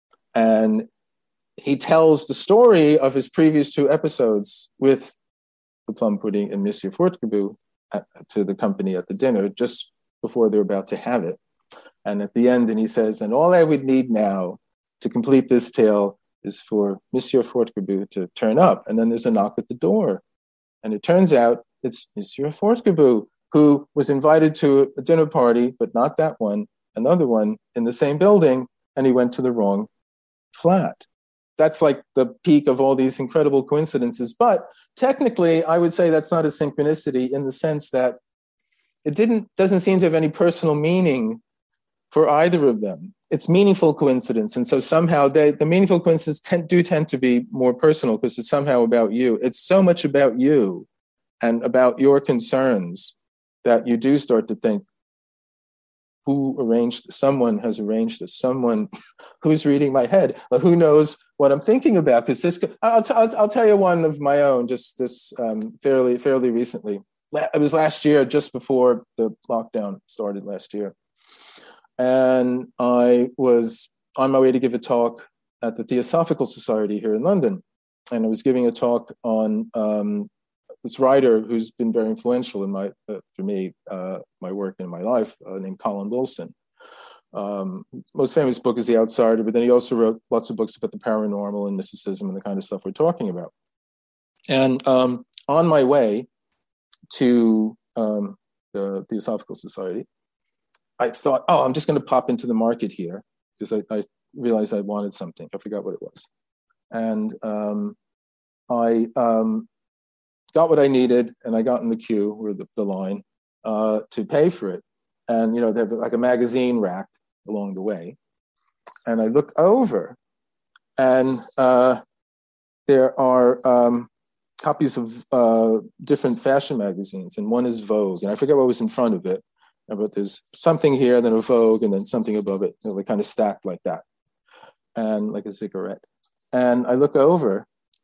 And he tells the story of his previous 2 episodes with the plum pudding and Monsieur Fortgebu to the company at the dinner, just before they're about to have it. And at the end, and he says, and all I would need now to complete this tale is for Monsieur Fortgebu to turn up. And then there's a knock at the door. And it turns out it's Monsieur Fortgebu, who was invited to a dinner party, but not that one, another one in the same building, and he went to the wrong flat. That's like the peak of all these incredible coincidences. But technically, I would say that's not a synchronicity, in the sense that it doesn't seem to have any personal meaning for either of them. it's meaningful coincidence. And so somehow the meaningful coincidences tend to be more personal because it's somehow about you. It's so much about you and about your concerns that you do start to think, someone has arranged this, someone who's reading my head, or who knows what I'm thinking about. Because I'll tell you one of my own, just this fairly recently. It was last year, just before the lockdown started last year. And I was on my way to give a talk at the Theosophical Society here in London. And I was giving a talk on this writer who's been very influential in my work and my life, named Colin Wilson. Most famous book is The Outsider, but then he also wrote lots of books about the paranormal and mysticism and the kind of stuff we're talking about. And on my way to the Theosophical Society, I thought, I'm just going to pop into the market here because I realized I wanted something. I forgot what it was. And I got what I needed, and I got in the queue or the line to pay for it. And, they have like a magazine rack along the way. And I look over, and there are copies of different fashion magazines, and one is Vogue. And I forget what was in front of it, but there's something here, then a Vogue, and then something above it. They kind of stacked like that, and like a cigarette. And I look over,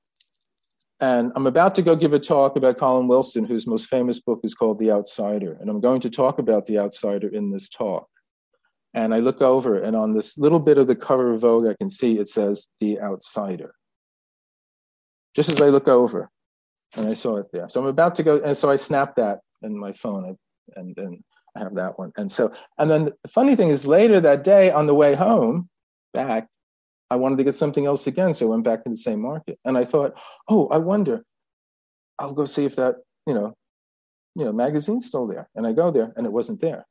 and I'm about to go give a talk about Colin Wilson, whose most famous book is called The Outsider. And I'm going to talk about The Outsider in this talk. And I look over, and on this little bit of the cover of Vogue, I can see it says The Outsider. Just as I look over, and I saw it there. So I'm about to go, and so I snapped that in my phone, and then I have that one. And then the funny thing is, later that day on the way home, back, I wanted to get something else again, so I went back to the same market. And I thought, I wonder, I'll go see if that, magazine's still there. And I go there, and it wasn't there.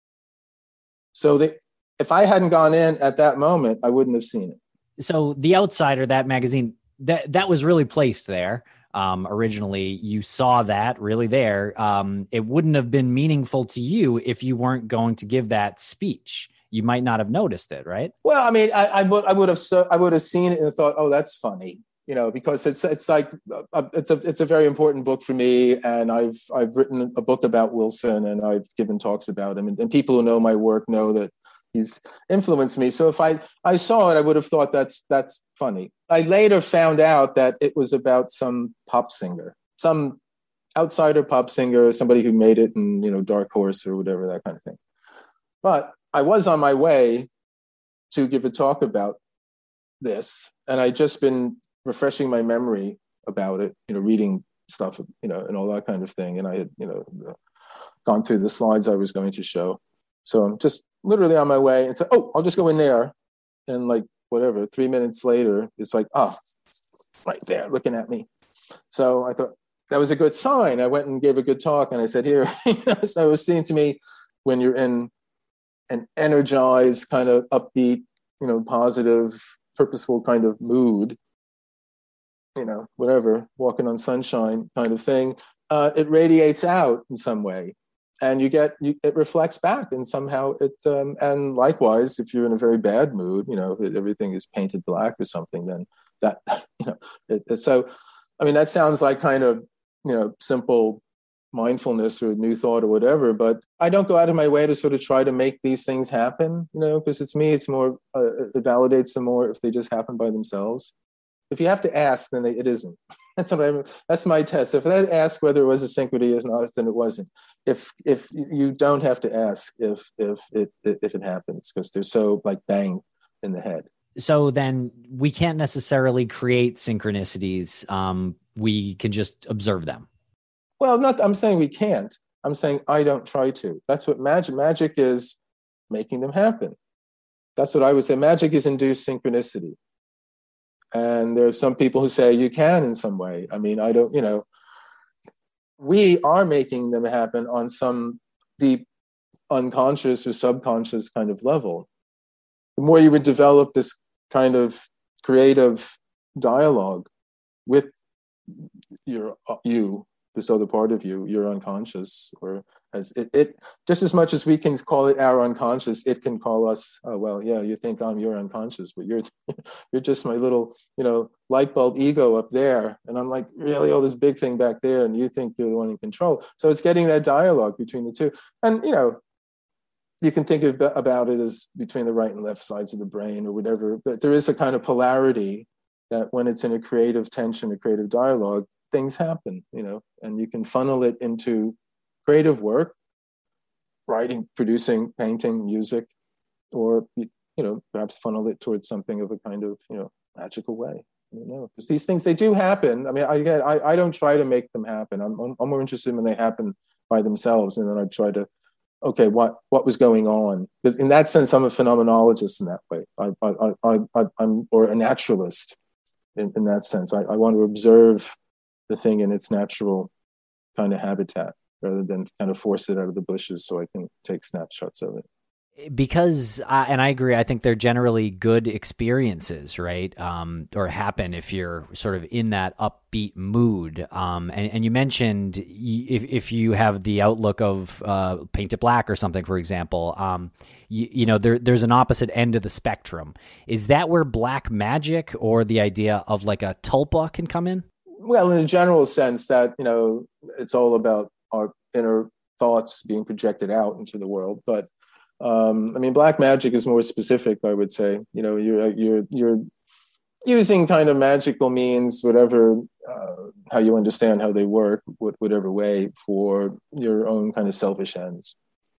So if I hadn't gone in at that moment, I wouldn't have seen it. So The Outsider, that magazine, that was really placed there. Originally, you saw that really there. It wouldn't have been meaningful to you if you weren't going to give that speech. You might not have noticed it, right? Well, I mean, I would have seen it and thought, that's funny, because it's like it's a very important book for me, and I've written a book about Wilson, and I've given talks about him, and people who know my work know that he's influenced me. So if I saw it, I would have thought that's funny. I later found out that it was about some pop singer, some outsider pop singer, somebody who made it in, Dark Horse or whatever, that kind of thing. But I was on my way to give a talk about this, and I'd just been refreshing my memory about it, reading stuff, and all that kind of thing. And I had, gone through the slides I was going to show. So I'm just literally on my way and said, I'll just go in there. And 3 minutes later, it's like, right there, looking at me. So I thought that was a good sign. I went and gave a good talk, and I said, here, so it was seen to me when you're in an energized, kind of upbeat, positive, purposeful kind of mood, whatever, walking on sunshine kind of thing, it radiates out in some way. And it reflects back, and somehow and likewise, if you're in a very bad mood, everything is painted black or something, then that, so, I mean, that sounds like kind of, simple mindfulness or new thought or whatever, but I don't go out of my way to sort of try to make these things happen, because it's more, it validates them more if they just happen by themselves. If you have to ask, then it isn't. That's my test. If I ask whether it was a synchrony or not, then it wasn't. If you don't have to ask if it happens, because they're so bang in the head. So then we can't necessarily create synchronicities. We can just observe them. Well, I'm saying we can't. I'm saying I don't try to. That's what magic is, making them happen. That's what I would say. Magic is induced synchronicity. And there are some people who say you can in some way. I mean, I don't, we are making them happen on some deep unconscious or subconscious kind of level. The more you would develop this kind of creative dialogue with you this other part of you, your unconscious, or as it just as much as we can call it our unconscious, it can call us, oh, well, yeah, you think I'm your unconscious, but you're just my little, light bulb ego up there. And I'm like, really, this big thing back there. And you think you're the one in control. So it's getting that dialogue between the two. And, you can think about it as between the right and left sides of the brain or whatever, but there is a kind of polarity that when it's in a creative tension, a creative dialogue, things happen, and you can funnel it into creative work, writing, producing, painting, music, or, perhaps funnel it towards something of a kind of, magical way. I don't know, because these things, they do happen. I mean, I don't try to make them happen. I'm more interested when they happen by themselves. And then I try to, okay, what was going on? Because in that sense, I'm a phenomenologist in that way. I'm or a naturalist in that sense. I want to observe the thing in its natural kind of habitat rather than kind of force it out of the bushes so I can take snapshots of it. Because, and I agree, I think they're generally good experiences, right? Or happen if you're sort of in that upbeat mood. And you mentioned if you have the outlook of Paint It Black or something, for example, there's an opposite end of the spectrum. Is that where black magic or the idea of like a tulpa can come in? Well, in a general sense that, it's all about our inner thoughts being projected out into the world. But black magic is more specific, I would say. You're using kind of magical means, whatever, how you understand how they work, whatever way, for your own kind of selfish ends,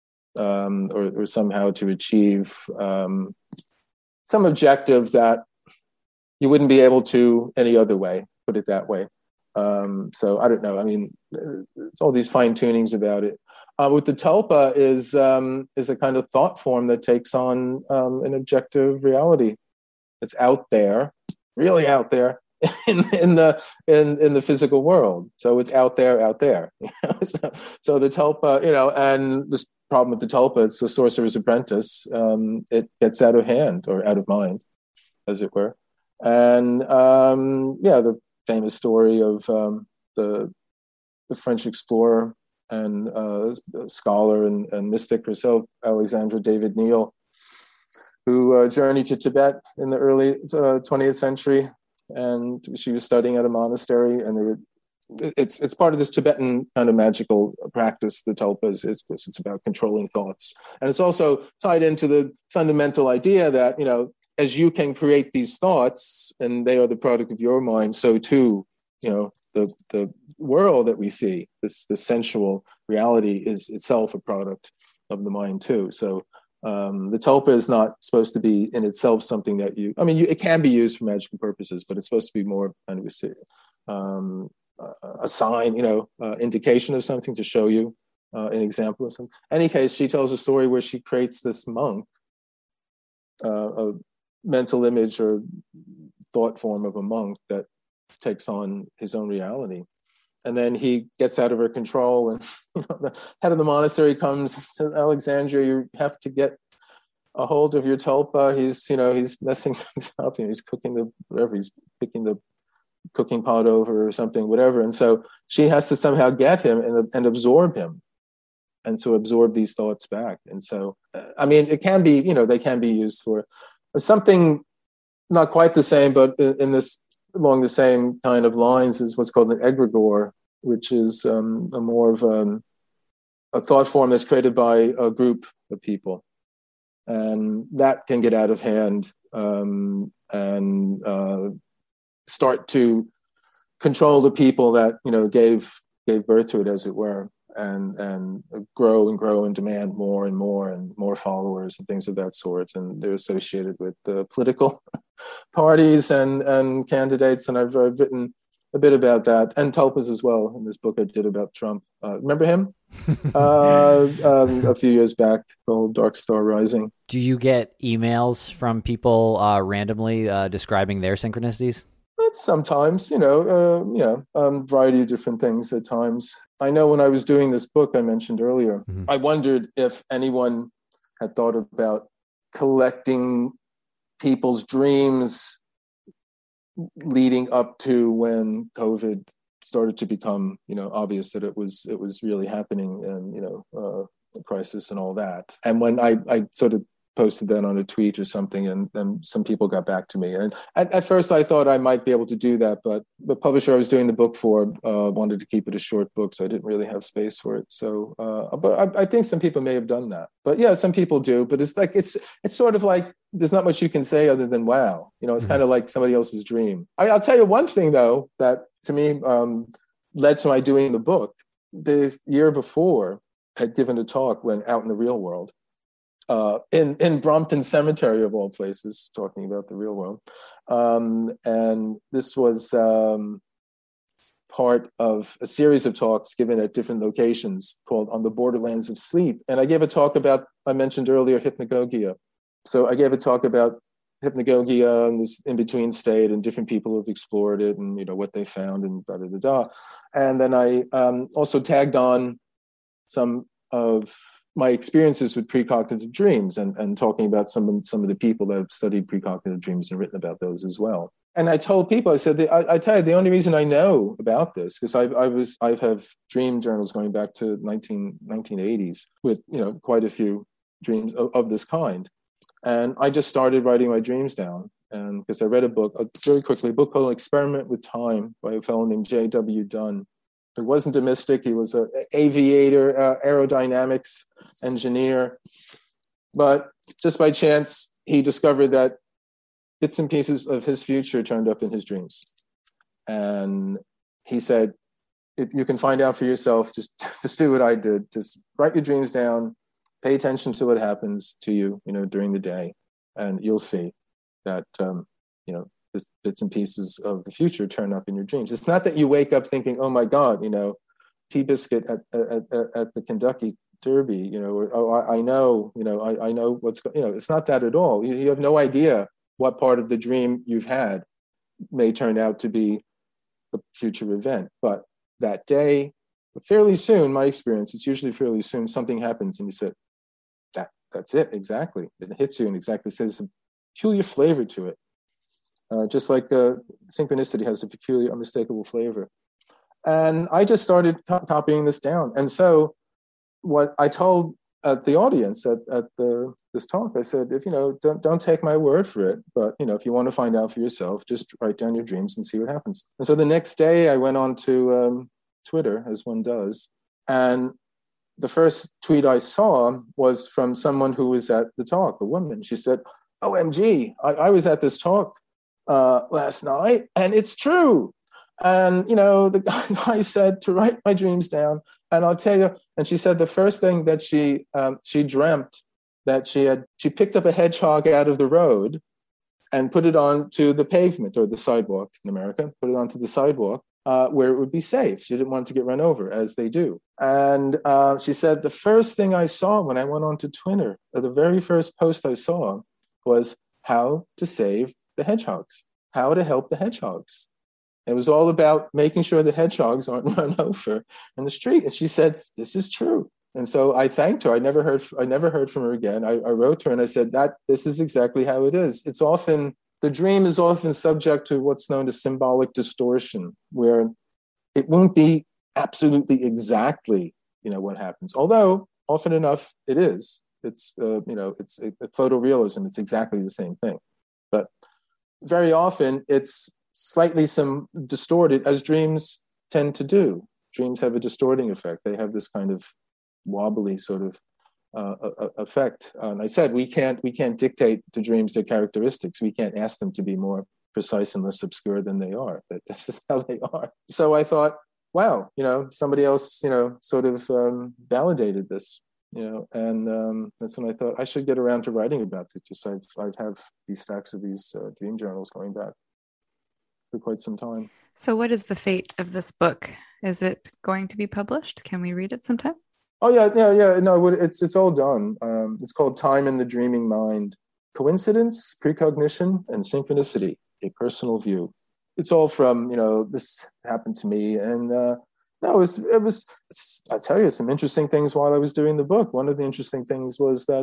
or somehow to achieve some objective that you wouldn't be able to any other way, put it that way. So I don't know. I mean, it's all these fine tunings about it. With the tulpa is a kind of thought form that takes on an objective reality. It's out there, really out there in the physical world. So it's out there. So the tulpa, and this problem with the tulpa, it's the sorcerer's apprentice. It gets out of hand or out of mind, as it were. And the famous story of the French explorer and scholar and mystic herself, Alexandra David Néel, who journeyed to Tibet in the early 20th century, and she was studying at a monastery. And it's part of this Tibetan kind of magical practice. The tulpas, it's about controlling thoughts, and it's also tied into the fundamental idea that as you can create these thoughts, and they are the product of your mind, so too, the world that we see, this sensual reality, is itself a product of the mind too. So the tulpa is not supposed to be in itself something that it can be used for magical purposes, but it's supposed to be more kind of a sign, indication of something, to show you an example of something. In any case, she tells a story where she creates this monk, a mental image or thought form of a monk that takes on his own reality. And then he gets out of her control, and the head of the monastery comes and says, Alexandria, you have to get a hold of your tulpa. He's messing things up. He's cooking he's picking the cooking pot over or something, whatever. And so she has to somehow get him and absorb him. And so absorb these thoughts back. And so, it can be, they can be used for something not quite the same, but in this, along the same kind of lines, is what's called an egregore, which is a more of a thought form that's created by a group of people. And that can get out of hand and start to control the people that, gave birth to it, as it were, and grow and demand more and more followers and things of that sort. And they're associated with the political parties and candidates. And I've written a bit about that, and tulpas as well, in this book I did about Trump. Remember him? A few years back, called Dark Star Rising. Do you get emails from people randomly describing their synchronicities? Sometimes, variety of different things at times. I know when I was doing this book I mentioned earlier, I wondered if anyone had thought about collecting people's dreams leading up to when COVID started to become, obvious that it was really happening, and a crisis and all that. And when I sort of posted that on a tweet or something, and then some people got back to me. And at first I thought I might be able to do that, but the publisher I was doing the book for wanted to keep it a short book, so I didn't really have space for it. So, but I think some people may have done that. But yeah, some people do. But it's like it's sort of like there's not much you can say other than wow. It's kind of like somebody else's dream. I'll tell you one thing though that to me led to my doing the book. The year before, I'd given a talk when out in the real world. In Brompton Cemetery, of all places, talking about the real world. And this was part of a series of talks given at different locations called On the Borderlands of Sleep. And I gave a talk about, I mentioned earlier, hypnagogia. So I gave a talk about hypnagogia and this in-between state, and different people who've explored it, and what they found, and da-da-da-da. And then I also tagged on some of my experiences with precognitive dreams, and talking about some of the people that have studied precognitive dreams and written about those as well. And I told people, I said, I tell you, the only reason I know about this, because I have dream journals going back to 1980s with quite a few dreams of this kind, and I just started writing my dreams down. And because I read a book very quickly, a book called Experiment with Time by a fellow named J.W. Dunn. He wasn't a mystic. He was an aviator, aerodynamics engineer. But just by chance, he discovered that bits and pieces of his future turned up in his dreams. And he said, if you can find out for yourself, just do what I did. Just write your dreams down, pay attention to what happens to you, during the day, and you'll see that, bits and pieces of the future turn up in your dreams. It's not that you wake up thinking, oh my God, tea biscuit at the Kentucky Derby, or, oh, I know what's going, it's not that at all. You have no idea what part of the dream you've had may turn out to be a future event. But that day, fairly soon, my experience, it's usually fairly soon, something happens and you say, that's it, exactly. It hits you and exactly says a peculiar flavor to it. Just like synchronicity has a peculiar, unmistakable flavor. And I just started copying this down. And so what I told the audience at this talk, I said, if don't take my word for it, but if you want to find out for yourself, just write down your dreams and see what happens. And so the next day I went on to Twitter, as one does, and the first tweet I saw was from someone who was at the talk, a woman. She said, OMG, I was at this talk last night, and it's true. And the guy said to write my dreams down, and I'll tell you. And she said the first thing that she dreamt that she picked up a hedgehog out of the road and put it onto the pavement or the sidewalk in America. Put it onto the sidewalk where it would be safe. She didn't want to get run over, as they do. And she said the first thing I saw when I went onto Twitter, the very first post I saw was how to save the hedgehogs, how to help the hedgehogs. It was all about making sure the hedgehogs aren't run over in the street. And she said, this is true. And so I thanked her. I never heard from her again. I wrote to her and I said this is exactly how it is. The dream is often subject to what's known as symbolic distortion, where it won't be absolutely exactly, what happens. Although often enough it is. It's photorealism. It's exactly the same thing. But very often it's slightly distorted, as dreams tend to do. Dreams have a distorting effect. They have this kind of wobbly sort of effect. And I said we can't dictate to dreams their characteristics. We can't ask them to be more precise and less obscure than they are. That's just how they are. So I thought, wow, somebody else, sort of validated this. And that's when I thought I should get around to writing about it. Just I have these stacks of these dream journals going back for quite some time. So what is the fate of this book? Is it going to be published? Can we read it sometime? Oh, yeah. No, it's all done. It's called Time in the Dreaming Mind. Coincidence, Precognition, and Synchronicity, A Personal View. It's all from, this happened to me. And no, it was. I'll tell you some interesting things while I was doing the book. One of the interesting things was that,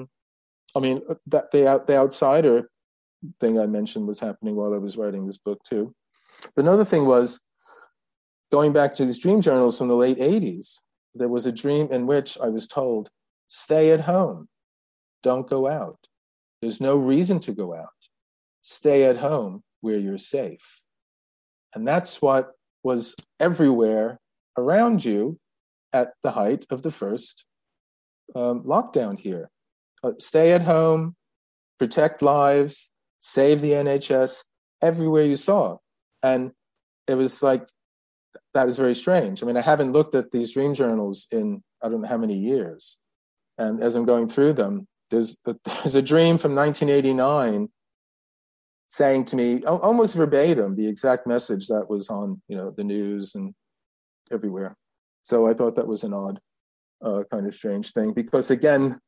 that the outsider thing I mentioned was happening while I was writing this book too. But another thing was going back to these dream journals from the late 80s, there was a dream in which I was told, stay at home, don't go out. There's no reason to go out. Stay at home where you're safe. And that's what was everywhere around you at the height of the first lockdown here. Stay at home, protect lives, save the NHS, everywhere you saw. And it was like, that was very strange. I mean, I haven't looked at these dream journals in I don't know how many years. And as I'm going through them, there's a dream from 1989 saying to me, almost verbatim, the exact message that was on, the news and everywhere. So I thought that was an odd, kind of strange thing, because again,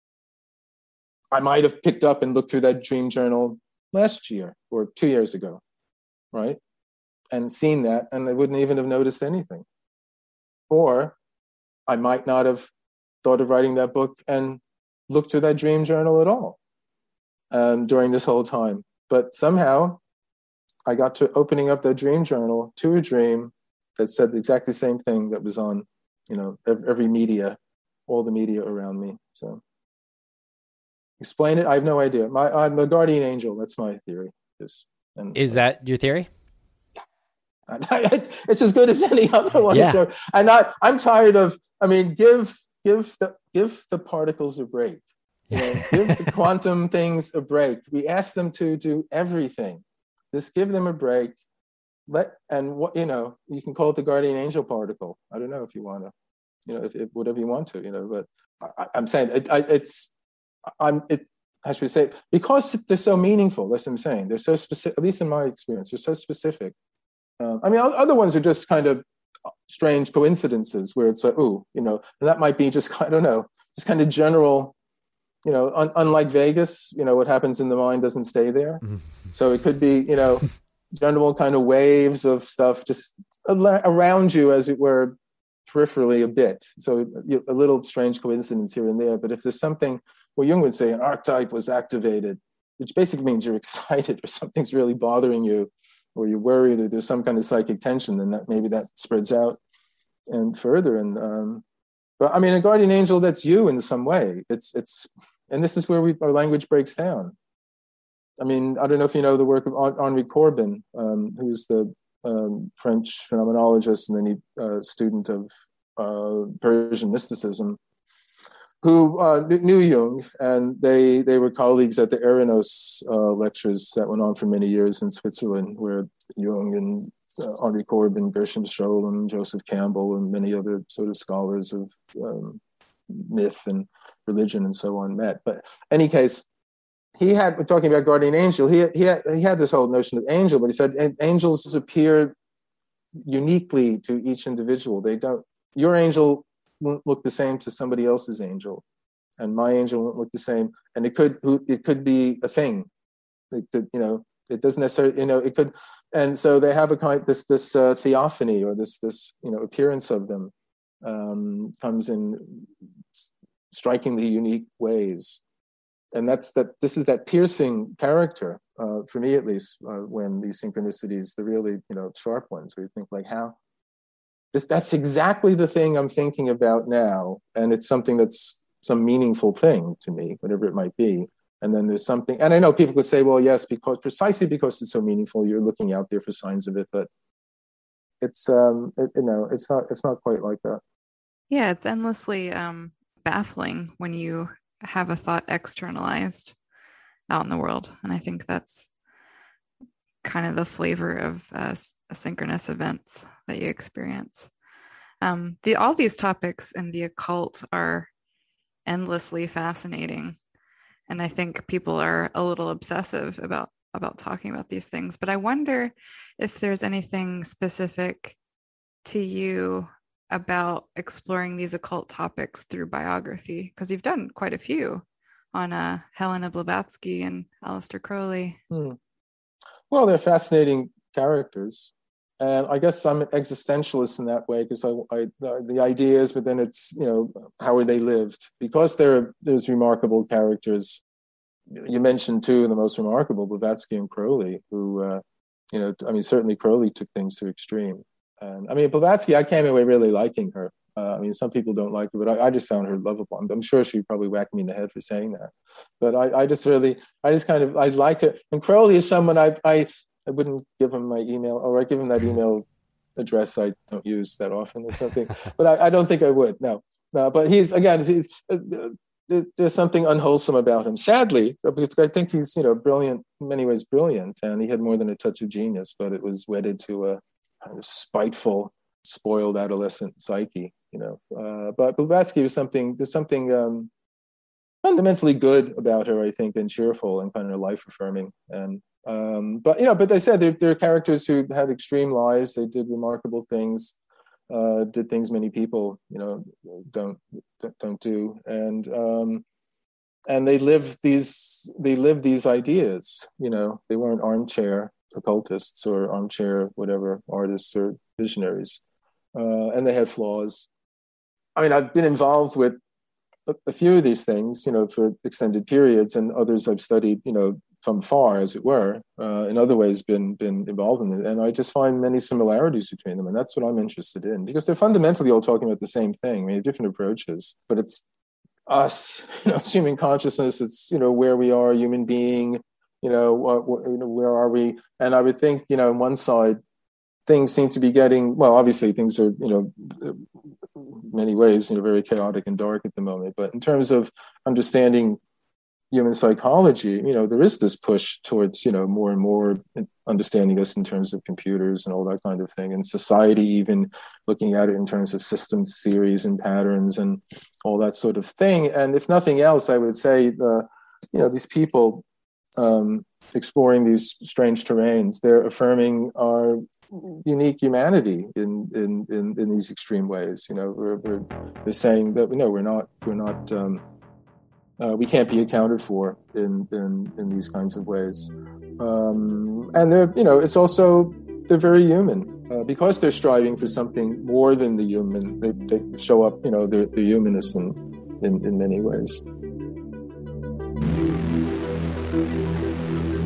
I might have picked up and looked through that dream journal last year or 2 years ago, right? And seen that, and I wouldn't even have noticed anything. Or I might not have thought of writing that book and looked through that dream journal at all during this whole time. But somehow I got to opening up that dream journal to a dream that said exactly the same thing that was on, every media, all the media around me. So explain it. I have no idea. I'm a guardian angel. That's my theory. Is that your theory? It's as good as any other one. Yeah. So, and I'm tired of. I mean, give the particles a break. Give the quantum things a break. We ask them to do everything. Just give them a break. You can call it the guardian angel particle. I don't know if you want to, if whatever you want to, but I'm saying I should say, because they're so meaningful. That's what I'm saying. They're so specific. At least in my experience, they're so specific. Other ones are just kind of strange coincidences where it's like, and that might be just, I don't know, just kind of general, unlike Vegas, what happens in the mind doesn't stay there. Mm-hmm. So it could be, general kind of waves of stuff just around you, as it were, peripherally a bit. So a little strange coincidence here and there. But if there's something, well, Jung would say an archetype was activated, which basically means you're excited or something's really bothering you, or you're worried, or there's some kind of psychic tension, and that maybe that spreads out and further. And but I mean, a guardian angel, that's you in some way. It's and this is where our language breaks down. I mean, I don't know if you know the work of Henri Corbin, who's the French phenomenologist and then he student of Persian mysticism, who knew Jung, and they were colleagues at the Eranos lectures that went on for many years in Switzerland, where Jung and Henri Corbin, Gershom Scholem, Joseph Campbell, and many other sort of scholars of myth and religion and so on met. But in any case, we're talking about guardian angel, he had this whole notion of angel, but he said angels appear uniquely to each individual. Your angel won't look the same to somebody else's angel, and my angel won't look the same. And it could be a thing. It could, it doesn't necessarily, it could. And so they have a kind this theophany, or this appearance of them comes in strikingly unique ways. And this is that piercing character, for me at least, when these synchronicities, the really, sharp ones, where you think like, how? That's exactly the thing I'm thinking about now, and it's something that's some meaningful thing to me, whatever it might be. And then there's something, and I know people could say, well, yes, precisely because it's so meaningful, you're looking out there for signs of it, but it's it's not quite like that. Yeah, it's endlessly baffling when you have a thought externalized out in the world, and I think that's kind of the flavor of synchronous events that you experience. All these topics in the occult are endlessly fascinating, and I think people are a little obsessive about talking about these things. But I wonder if there's anything specific to you about exploring these occult topics through biography, because you've done quite a few on Helena Blavatsky and Aleister Crowley. Well, they're fascinating characters, and I guess I'm an existentialist in that way, because the ideas, but then it's how are they lived? Because there's remarkable characters. You mentioned two of the most remarkable, Blavatsky and Crowley, who certainly Crowley took things to extreme. And I mean, Blavatsky, I came away really liking her. I mean, some people don't like her, but I just found her lovable. I'm sure she probably whacked me in the head for saying that. But I liked her. And Crowley is someone I wouldn't give him my email, or I give him that email address I don't use that often or something. But I don't think I would. No. But he's there's something unwholesome about him, sadly, because I think he's, brilliant, in many ways brilliant, and he had more than a touch of genius, but it was wedded to a kind of spiteful, spoiled adolescent psyche, But Blavatsky was there's something fundamentally good about her, I think, and cheerful and kind of life-affirming. And but they said they're characters who had extreme lives. They did remarkable things. Did things many people, don't do, and they lived these ideas. They weren't armchair occultists or armchair whatever artists or visionaries, and they had flaws. I mean, I've been involved with a few of these things, for extended periods, and others I've studied, from far, as it were, in other ways been involved in it. And I just find many similarities between them. And that's what I'm interested in, because they're fundamentally all talking about the same thing. I mean, different approaches, but it's us, it's human consciousness. It's, where we are, human being, where are we? And I would think, on one side, things seem to be getting, well, obviously things are, many ways, very chaotic and dark at the moment. But in terms of understanding human psychology, there is this push towards, more and more understanding us in terms of computers and all that kind of thing, and society even looking at it in terms of systems theories and patterns and all that sort of thing. And if nothing else, I would say, these people exploring these strange terrains, they're affirming our unique humanity in these extreme ways. They're saying that we're not. We can't be accounted for in these kinds of ways, and they're it's also they're very human because they're striving for something more than the human. They show up the humanness in many ways.